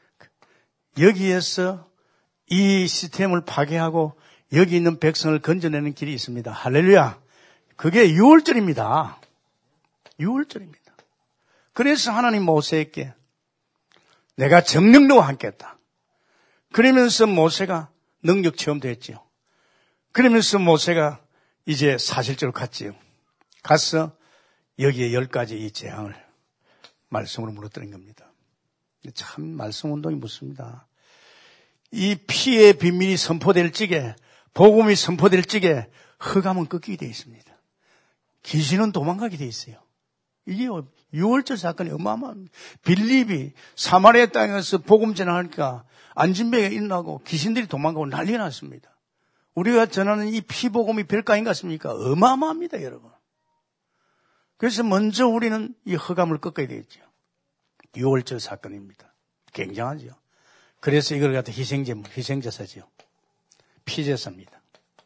B: 여기에서 이 시스템을 파괴하고 여기 있는 백성을 건져내는 길이 있습니다. 할렐루야. 그게 6월절입니다. 6월절입니다. 그래서 하나님 모세에게 내가 정령너와 함께 했다. 그러면서 모세가 능력 체험도 했지요. 그러면서 모세가 이제 사실적으로 갔지요. 가서 여기에 10가지 이 재앙을 말씀으로 무너뜨린 겁니다. 참 말씀 운동이 묻습니다. 이 피의 비밀이 선포될 적에 복음이 선포될 적에 흑암은 꺾이게 되어 있습니다. 귀신은 도망가게 되어 있어요. 이게 6월절 사건이 어마어마합니다. 빌립이 사마리아 땅에서 복음 전하니까 안진병이 일어나고 귀신들이 도망가고 난리가 났습니다. 우리가 전하는 이 피복음이 별가인 같습니까? 어마어마합니다, 여러분. 그래서 먼저 우리는 이 흑암을 꺾어야 되겠죠. 6월절 사건입니다. 굉장하죠. 그래서 이걸 갖다 희생제물, 희생제사죠. 피제사입니다.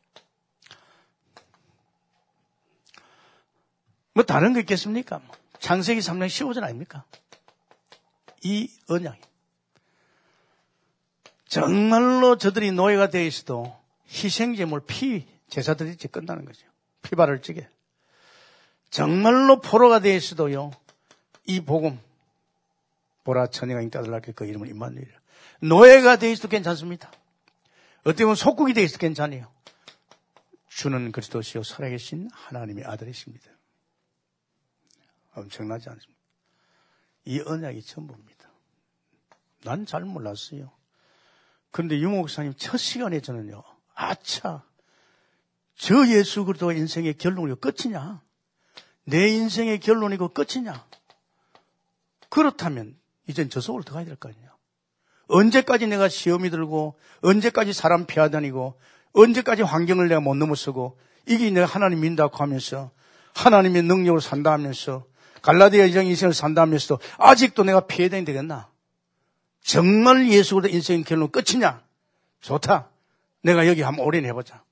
B: 뭐 다른 거 있겠습니까? 창세기 3장 15절 아닙니까? 이 언약이. 정말로 저들이 노예가 되어 있어도 희생제물 피 제사들이 이제 끝나는 거죠. 피 바를 적에. 정말로 포로가 되어 있어도요. 이 복음 보라 처녀가 인가들 낳게 그 이름은 임마누엘이라. 노예가 되어 있어도 괜찮습니다. 어떻게 보면 속국이 되어 있어도 괜찮아요. 주는 그리스도시요 살아계신 하나님의 아들이십니다. 엄청나지 않습니까? 이 언약이 전부입니다. 난 잘 몰랐어요. 그런데 유 목사님 첫 시간에 저는요. 아차, 저 예수 그리스도 인생의 결론이고 끝이냐? 내 인생의 결론이고 끝이냐? 그렇다면 이젠 저 속으로 들어가야 될 거 아니냐? 언제까지 내가 시험이 들고 언제까지 사람 피하다니고 언제까지 환경을 내가 못 넘어서고 이게 내가 하나님 믿는다고 하면서 하나님의 능력으로 산다 하면서 갈라디아 이정 인생을 산다 하면서도 아직도 내가 피해다니 되겠나? 정말 예수 그리스도 인생의 결론 끝이냐? 좋다. 내가 여기 한번 오래 해보자.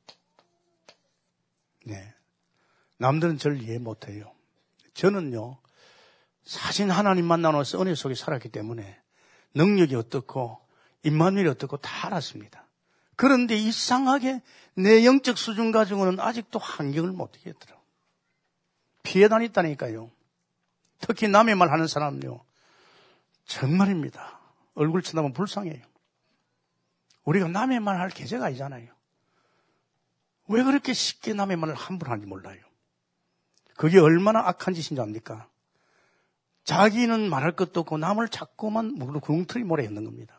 B: 네. 남들은 저를 이해 못해요. 저는요, 사실 하나님 만나서 은혜 속에 살았기 때문에 능력이 어떻고 임마누엘이 어떻고 다 알았습니다. 그런데 이상하게 내 영적 수준 가지고는 아직도 환경을 못 이기겠더라고요. 피해 다녔다니까요. 특히 남의 말 하는 사람은요, 정말입니다. 얼굴 쳐다보면 불쌍해요. 우리가 남의 말 할 계제가 아니잖아요. 왜 그렇게 쉽게 남의 말을 함부로 하는지 몰라요. 그게 얼마나 악한 짓인지 압니까? 자기는 말할 것도 없고 남을 자꾸만 구렁텅이 몰아 있는 겁니다.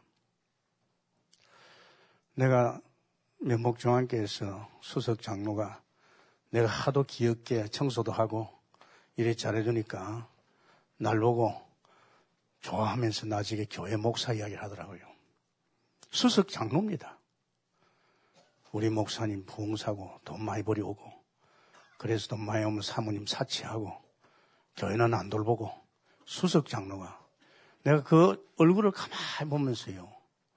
B: 내가 면목중앙교회에서 수석 장로가 내가 하도 귀엽게 청소도 하고 이래 잘해주니까 날 보고 좋아하면서 나중에 교회 목사 이야기를 하더라고요. 수석 장로입니다. 우리 목사님 부흥사고 돈 많이 버려오고 그래서 돈 많이 오면 사모님 사치하고 교회는 안 돌보고 수석 장로가 내가 그 얼굴을 가만히 보면서요.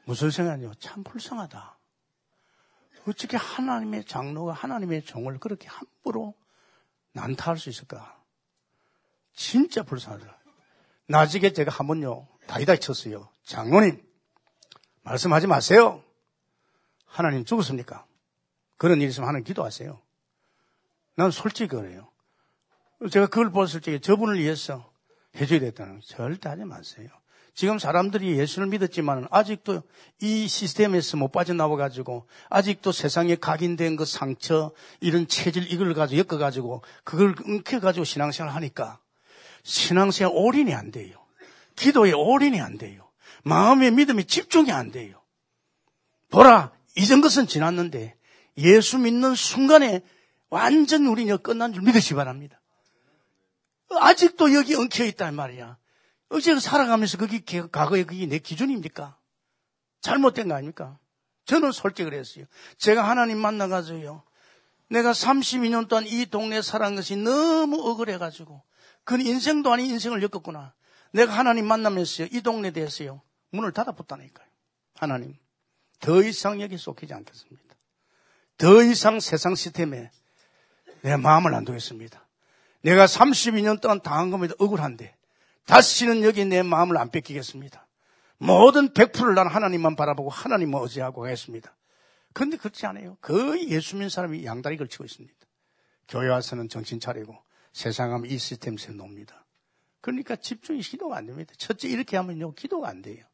B: 무슨 생각이요? 참 불쌍하다. 어떻게 하나님의 장로가 하나님의 종을 그렇게 함부로 난타할 수 있을까? 진짜 불쌍하더라. 나중에 제가 한번요, 다이다이 쳤어요. 장로님, 말씀하지 마세요. 하나님 죽었습니까? 그런 일 있으면 하나님 기도하세요. 난 솔직히 그래요. 제가 그걸 봤을 때 저분을 위해서 해줘야 됐다는 거 절대 하지 마세요. 지금 사람들이 예수를 믿었지만 아직도 이 시스템에서 못 빠져나와가지고 아직도 세상에 각인된 그 상처, 이런 체질 이걸 가지고 엮어가지고 그걸 엉켜가지고 신앙생활을 하니까 신앙생활 올인이 안 돼요. 기도에 올인이 안 돼요. 마음의 믿음에 집중이 안 돼요. 보라, 이전 것은 지났는데 예수 믿는 순간에 완전 우리는 끝난 줄 믿으시 바랍니다. 아직도 여기 엉켜 있단 말이야. 어제 살아가면서 그게 과거에 그게 내 기준입니까? 잘못된 거 아닙니까? 저는 솔직히 그랬어요. 제가 하나님 만나가지고요. 내가 32년 동안 이 동네에 살아간 것이 너무 억울해가지고 그건 인생도 아닌 인생을 겪었구나. 내가 하나님 만나면서요. 이 동네에 대해서요. 문을 닫아붙다니까요. 하나님, 더 이상 여기 쏟기지 않겠습니다. 더 이상 세상 시스템에 내 마음을 안 두겠습니다. 내가 32년 동안 당한 겁니다. 억울한데 다시는 여기 내 마음을 안 뺏기겠습니다. 모든 100%를 난 하나님만 바라보고 하나님만 의지하고 가겠습니다. 그런데 그렇지 않아요. 거의 예수 믿는 사람이 양다리 걸치고 있습니다. 교회 와서는 정신 차리고 세상 하면 이 시스템에서 놉니다. 그러니까 집중이 기도가 안 됩니다. 첫째 이렇게 하면요. 기도가 안 돼요.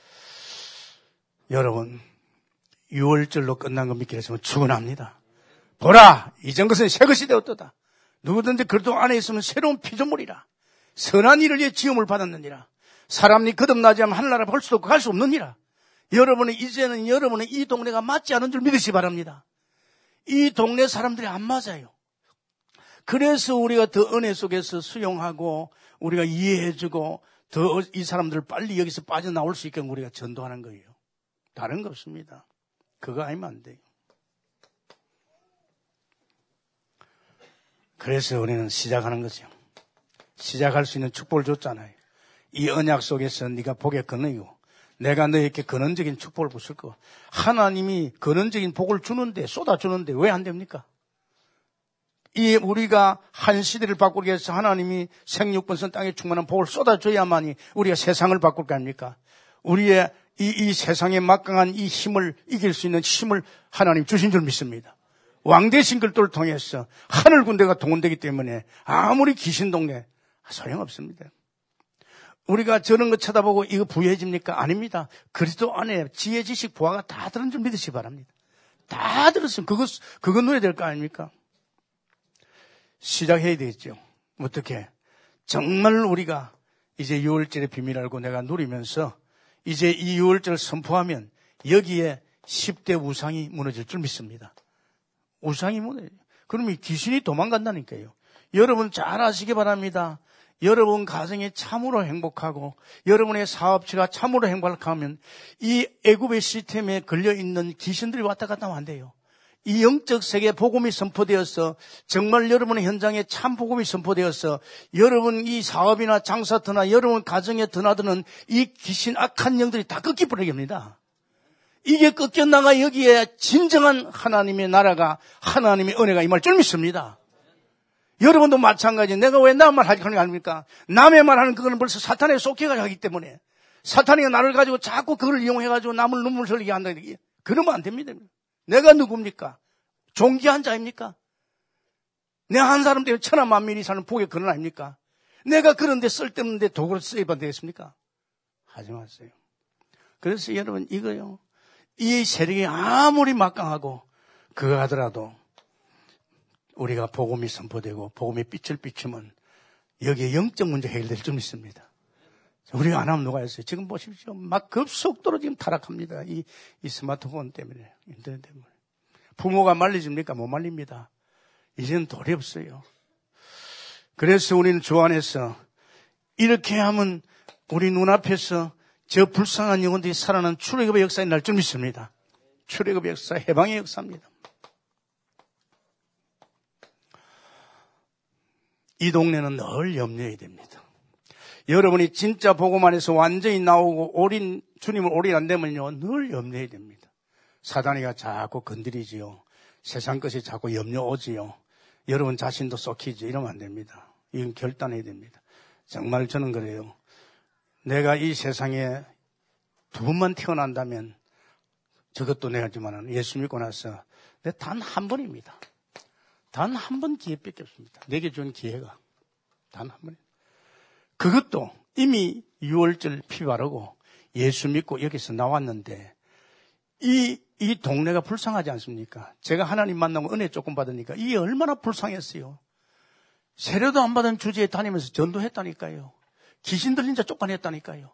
B: 여러분 6월절로 끝난 거 믿기로 했으면 축원합니다. 보라, 이전 것은 새 것이 되었도다. 누구든지 그리스도 안에 있으면 새로운 피조물이라. 선한 일을 위해 지음을 받았느니라. 사람이 거듭나지 않으면 하늘나라 볼 수도 없고 갈 수 없느니라. 여러분은 이제는 여러분의 이 동네가 맞지 않은 줄 믿으시 바랍니다. 이 동네 사람들이 안 맞아요. 그래서 우리가 더 은혜 속에서 수용하고 우리가 이해해주고 더 이 사람들을 빨리 여기서 빠져나올 수 있게 우리가 전도하는 거예요. 다른 거 없습니다. 그거 아니면 안 돼요. 그래서 우리는 시작하는 거죠. 시작할 수 있는 축복을 줬잖아요. 이 언약 속에서 네가 복에 거느이고 내가 너에게 근원적인 축복을 부을 거. 하나님이 근원적인 복을 주는데 쏟아주는데 왜 안 됩니까? 이 우리가 한 시대를 바꾸기 위해서 하나님이 생육번선 땅에 충만한 복을 쏟아줘야만이 우리가 세상을 바꿀 거 아닙니까? 우리의 이 세상의 막강한 이 힘을 이길 수 있는 힘을 하나님 주신 줄 믿습니다. 왕대신 글도를 통해서 하늘 군대가 동원되기 때문에 아무리 귀신 동네 소용없습니다. 우리가 저런 거 쳐다보고 이거 부유해집니까? 아닙니다. 그리스도 안에 지혜, 지식, 보화가 다 들은 줄 믿으시기 바랍니다. 다 들었으면 그거 누려야 될 거 아닙니까? 시작해야 되겠죠. 어떻게? 정말 우리가 이제 6월절의 비밀 알고 내가 누리면서 이제 이 6월절을 선포하면 여기에 10대 우상이 무너질 줄 믿습니다. 우상이 무너져요. 그러면 귀신이 도망간다니까요. 여러분 잘 아시기 바랍니다. 여러분 가정이 참으로 행복하고 여러분의 사업체가 참으로 행복하면 이 애굽의 시스템에 걸려있는 귀신들이 왔다 갔다 하면 안 돼요. 이 영적 세계 복음이 선포되어서 정말 여러분의 현장에 참 복음이 선포되어서 여러분 이 사업이나 장사터나 여러분 가정에 드나드는 이 귀신 악한 영들이 다 꺾여버리게 합니다. 이게 꺾여나가 여기에 진정한 하나님의 나라가 하나님의 은혜가 임할 줄 믿습니다. 여러분도 마찬가지. 내가 왜 남 말 하는 거 아닙니까? 남의 말하는 그거는 벌써 사탄에 속해가지고 하기 때문에 사탄이 나를 가지고 자꾸 그걸 이용해가지고 남을 눈물 흘리게 한다. 그러면 안 됩니다. 내가 누굽니까? 존귀한 자입니까? 내가 한 사람 때문에 천하 만민이 사는 복의 근원 아닙니까? 내가 그런데 쓸데없는데 도구를 쓰여봐도 되겠습니까? 하지 마세요. 그래서 여러분 이거요. 이 세력이 아무리 막강하고 그거 하더라도 우리가 복음이 선포되고 복음의 빛을 비추면 여기에 영적 문제 해결될 줄 믿습니다. 우리가 안 하면 누가 했어요? 지금 보십시오. 막 급속도로 지금 타락합니다. 이 스마트폰 때문에, 인터넷 때문에. 부모가 말리집니까? 못 말립니다. 이제는 돌이 없어요. 그래서 우리는 주 안에서 이렇게 하면 우리 눈앞에서 저 불쌍한 영혼들이 살아나는 출애굽의 역사에 날 줄 믿습니다. 출애굽의 역사, 해방의 역사입니다. 이 동네는 늘 염려해야 됩니다. 여러분이 진짜 복음 안에서 완전히 나오고 주님을 올인 안 되면요, 늘 염려해야 됩니다. 사단이가 자꾸 건드리지요. 세상 것이 자꾸 염려 오지요. 여러분 자신도 썩히지. 이러면 안 됩니다. 이건 결단해야 됩니다. 정말 저는 그래요. 내가 이 세상에 두 번만 태어난다면, 저것도 내가지만 예수 믿고 나서 내 단 한 번입니다. 단 한 번 기회밖에 없습니다. 내게 준 기회가 단 한 번입니다. 그것도 이미 6월절 피 바르고 예수 믿고 여기서 나왔는데 이 동네가 불쌍하지 않습니까? 제가 하나님 만나고 은혜 조금 받으니까 이게 얼마나 불쌍했어요. 세례도 안 받은 주제에 다니면서 전도했다니까요. 귀신 들린 자 쫓아냈다니까요.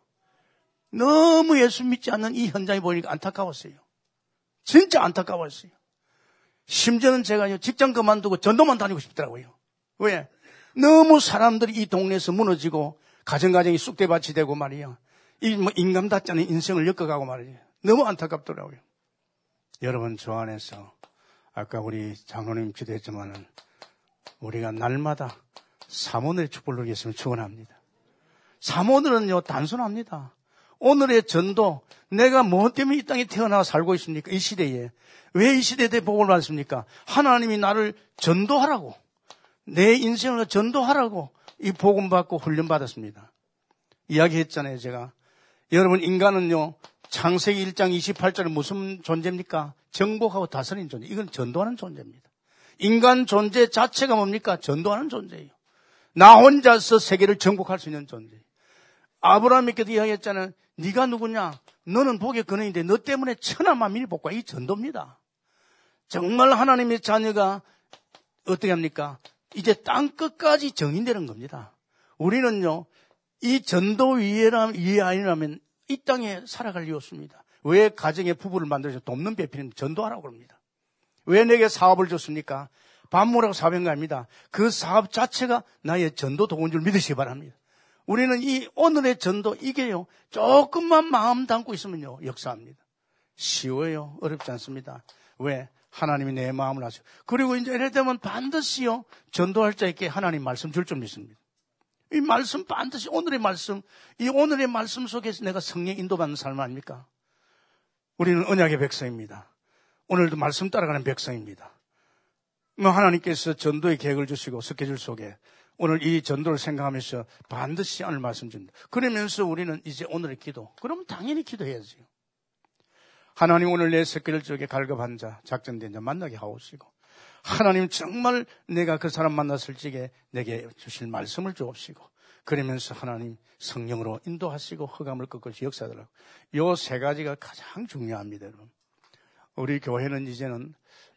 B: 너무 예수 믿지 않는 이 현장이 보니까 안타까웠어요. 진짜 안타까웠어요. 심지어는 제가 직장 그만두고 전도만 다니고 싶더라고요. 왜? 너무 사람들이 이 동네에서 무너지고 가정가정이 쑥대밭이 되고 말이야. 인감답지 않은 인생을 엮어가고 말이야. 너무 안타깝더라고요. 여러분, 저 안에서 아까 우리 장로님 기도했지만은 우리가 날마다 사모늘의 축복을 위해서 축원합니다. 사모늘은요 단순합니다. 오늘의 전도, 내가 뭐 때문에 이 땅에 태어나 살고 있습니까? 이 시대에. 왜 이 시대에 복을 받습니까? 하나님이 나를 전도하라고, 내 인생을 전도하라고 이 복음 받고 훈련 받았습니다. 이야기했잖아요, 제가. 여러분, 인간은요, 창세기 1장 28절에 무슨 존재입니까? 정복하고 다스리는 존재. 이건 전도하는 존재입니다. 인간 존재 자체가 뭡니까? 전도하는 존재예요. 나 혼자서 세계를 정복할 수 있는 존재예요. 아브라함에게도 이야기했잖아요. 네가 누구냐? 너는 복의 근원인데 너 때문에 천하 만민이 복과. 이 전도입니다. 정말 하나님의 자녀가 어떻게 합니까? 이제 땅 끝까지 정인되는 겁니다. 우리는요, 이 전도 위에 아니라면 이 땅에 살아갈 리 없습니다. 왜 가정의 부부를 만들어서 돕는 배필은 전도하라고 그럽니다. 왜 내게 사업을 줬습니까? 반모라고 사업한 거 아닙니다. 그 사업 자체가 나의 전도 도구인 줄 믿으시기 바랍니다. 우리는 이 오늘의 전도, 이게요, 조금만 마음 담고 있으면요, 역사합니다. 쉬워요. 어렵지 않습니다. 왜? 하나님이 내 마음을 아시고. 그리고 이제 이럴 때면 반드시요, 전도할 자에게 하나님 말씀 줄 줄 믿습니다. 이 말씀 반드시 오늘의 말씀, 이 오늘의 말씀 속에서 내가 성령 인도받는 삶 아닙니까? 우리는 언약의 백성입니다. 오늘도 말씀 따라가는 백성입니다. 하나님께서 전도의 계획을 주시고 스케줄 속에 오늘 이 전도를 생각하면서 반드시 오늘 말씀 줍니다. 그러면서 우리는 이제 오늘의 기도, 그럼 당연히 기도해야죠. 하나님, 오늘 내 스케줄 쪽에 갈급한 자, 작정된 자 만나게 하옵시고, 하나님 정말 내가 그 사람 만났을 적에 내게 주실 말씀을 주옵시고, 그러면서 하나님 성령으로 인도하시고 흑암을 꺾으시 역사하더라고. 요 세 가지가 가장 중요합니다, 여러분. 우리 교회는 이제는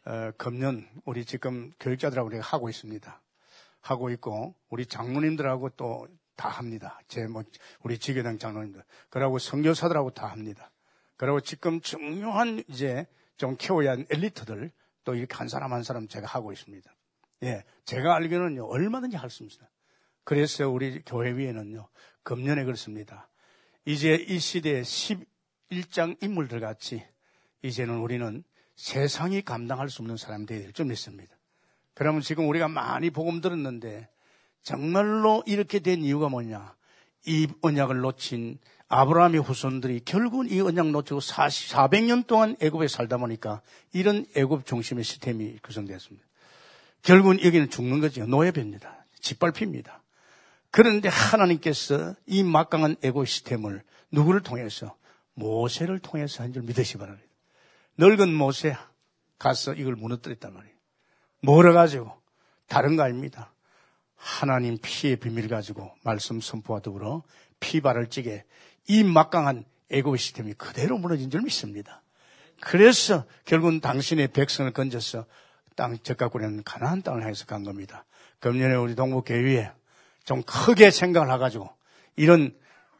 B: 금년 우리 지금 교육자들하고 우리가 하고 있습니다. 하고 있고 우리 장로님들하고 또 다 합니다. 우리 지교당 장로님들, 그러고 선교사들하고 다 합니다. 그리고 지금 중요한 이제 좀 키워야 하는 엘리트들 또 이렇게 한 사람 한 사람 제가 하고 있습니다. 예, 제가 알기로는요, 얼마든지 할 수 있습니다. 그래서 우리 교회 위에는요, 금년에 그렇습니다. 이제 이 시대의 11장 인물들 같이 이제는 우리는 세상이 감당할 수 없는 사람이 되어야 될 줄 믿습니다. 그러면 지금 우리가 많이 복음 들었는데 정말로 이렇게 된 이유가 뭐냐? 이 언약을 놓친 아브라함의 후손들이 결국은 이 언약 놓치고 400년 동안 애굽에 살다 보니까 이런 애굽 중심의 시스템이 구성되었습니다. 결국은 여기는 죽는 거죠. 노예배입니다. 짓밟힙니다. 그런데 하나님께서 이 막강한 애굽 시스템을 누구를 통해서? 모세를 통해서 한 줄 믿으시기 바랍니다. 늙은 모세 가서 이걸 무너뜨렸단 말이에요. 뭐라 가지고? 다른 거 아닙니다. 하나님 피의 비밀 가지고 말씀 선포와 더불어 피발을 찌게 이 막강한 애굽 시스템이 그대로 무너진 줄 믿습니다. 그래서 결국은 당신의 백성을 건져서 땅 적각구리는 가나안 땅을 향해서 간 겁니다. 금년에 우리 동북교회에 좀 크게 생각을 해가지고 이런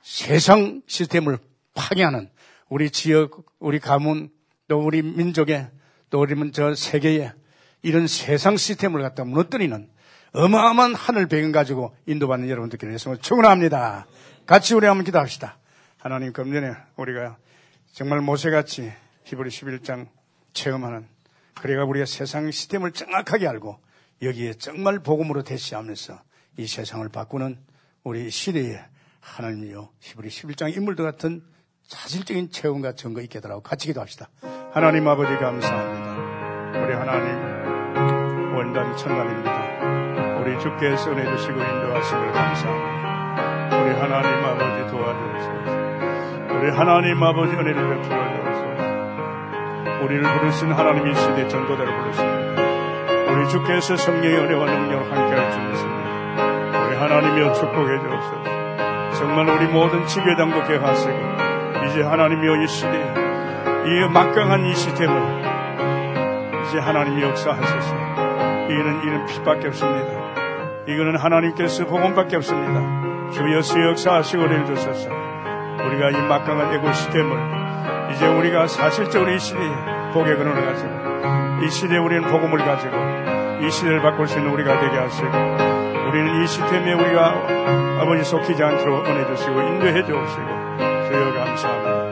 B: 세상 시스템을 파괴하는 우리 지역, 우리 가문, 또 우리 민족의, 또 우리 저 세계의 이런 세상 시스템을 갖다 무너뜨리는 어마어마한 하늘 배경 가지고 인도받는 여러분들께 위해서 축원합니다. 같이 우리 한번 기도합시다. 하나님, 금년에 우리가 정말 모세같이 히브리 11장 체험하는, 그래가 우리가 세상 시스템을 정확하게 알고 여기에 정말 복음으로 대시하면서 이 세상을 바꾸는 우리 시대에 하나님이여 히브리 11장 인물들 같은 사실적인 체험과 증거 있게 해달라고 같이 기도합시다. 하나님 아버지 감사합니다. 우리 하나님 원단 천만입니다. 우리 주께서 은혜주시고 인도하심을 감사합니다. 우리 하나님 아버지 도와주옵소서. 우리 하나님 아버지 은혜를 베풀어 주옵소서. 우리를 부르신 하나님 이 시대 전도자를 부르십니다. 우리 주께서 성령의 은혜와 능력을 함께할 줄 믿습니다. 우리 하나님이여 축복해 주옵소서. 정말 우리 모든 지교장도 개하시고 이제 하나님이여 이 시대에 이 막강한 이 시스템을 이제 하나님이 역사하소서. 이는 핏밖에 없습니다. 이거는 하나님께서 복음밖에 없습니다. 주여서 역사하시고 은혜를 주소서. 우리가 이 막강한 에고 시스템을 이제 우리가 사실적으로 이 시대에 복의 근원을 가지고 이 시대에 우리는 복음을 가지고 이 시대를 바꿀 수 있는 우리가 되게 하시고 우리는 이 시스템에 우리가 아버지 속히지 않도록 은혜 주시고 인도해 주옵시고 주여 감사합니다.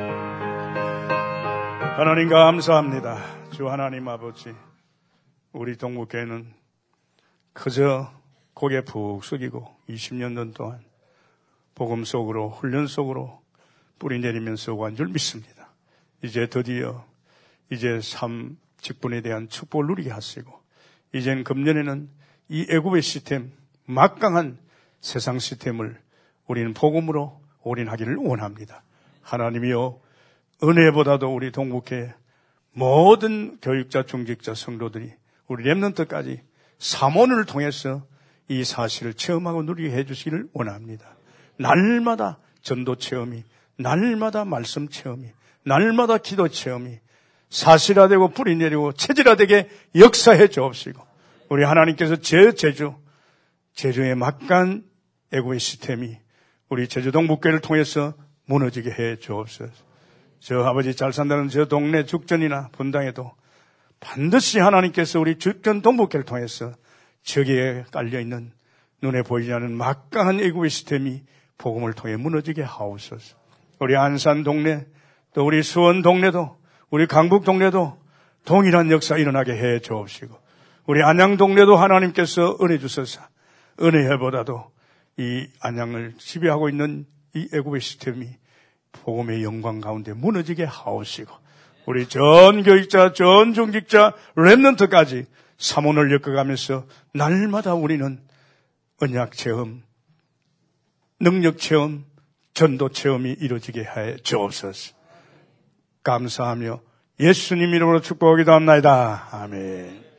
B: 하나님 감사합니다. 주 하나님 아버지 우리 동국교회는 그저 고개 푹 숙이고 20년 전 동안 복음 속으로 훈련 속으로 뿌리 내리면서 간 줄 믿습니다. 이제 드디어 이제 삶 직분에 대한 축복을 누리게 하시고 이젠 금년에는 이 애굽의 시스템 막강한 세상 시스템을 우리는 복음으로 올인하기를 원합니다. 하나님이여 은혜보다도 우리 동국회 모든 교육자, 중직자, 성도들이 우리 렘넌트까지 삼원을 통해서 이 사실을 체험하고 누리게 해주시기를 원합니다. 날마다 전도 체험이, 날마다 말씀 체험이, 날마다 기도 체험이 사실화되고 뿌리 내리고 체질화되게 역사해 주옵시고 우리 하나님께서 제주의 막간 애국의 시스템이 우리 제주 동북교회를 통해서 무너지게 해 주옵소서. 저 아버지 잘 산다는 저 동네 죽전이나 분당에도 반드시 하나님께서 우리 죽전 동북교회를 통해서 저기에 깔려있는 눈에 보이지 않는 막강한 애국의 시스템이 복음을 통해 무너지게 하옵소서. 우리 안산 동네 또 우리 수원 동네도 우리 강북 동네도 동일한 역사 일어나게 해 주옵시고 우리 안양 동네도 하나님께서 은혜 주소서. 은혜보다도 이 안양을 지배하고 있는 이 애국의 시스템이 복음의 영광 가운데 무너지게 하옵시고 우리 전 교육자, 전 중직자, 렘넌트까지 삼원을 엮어가면서 날마다 우리는 언약 체험, 능력 체험, 전도 체험이 이루어지게 해 주옵소서. 감사하며 예수님 이름으로 축복하기도 합니다. 아멘.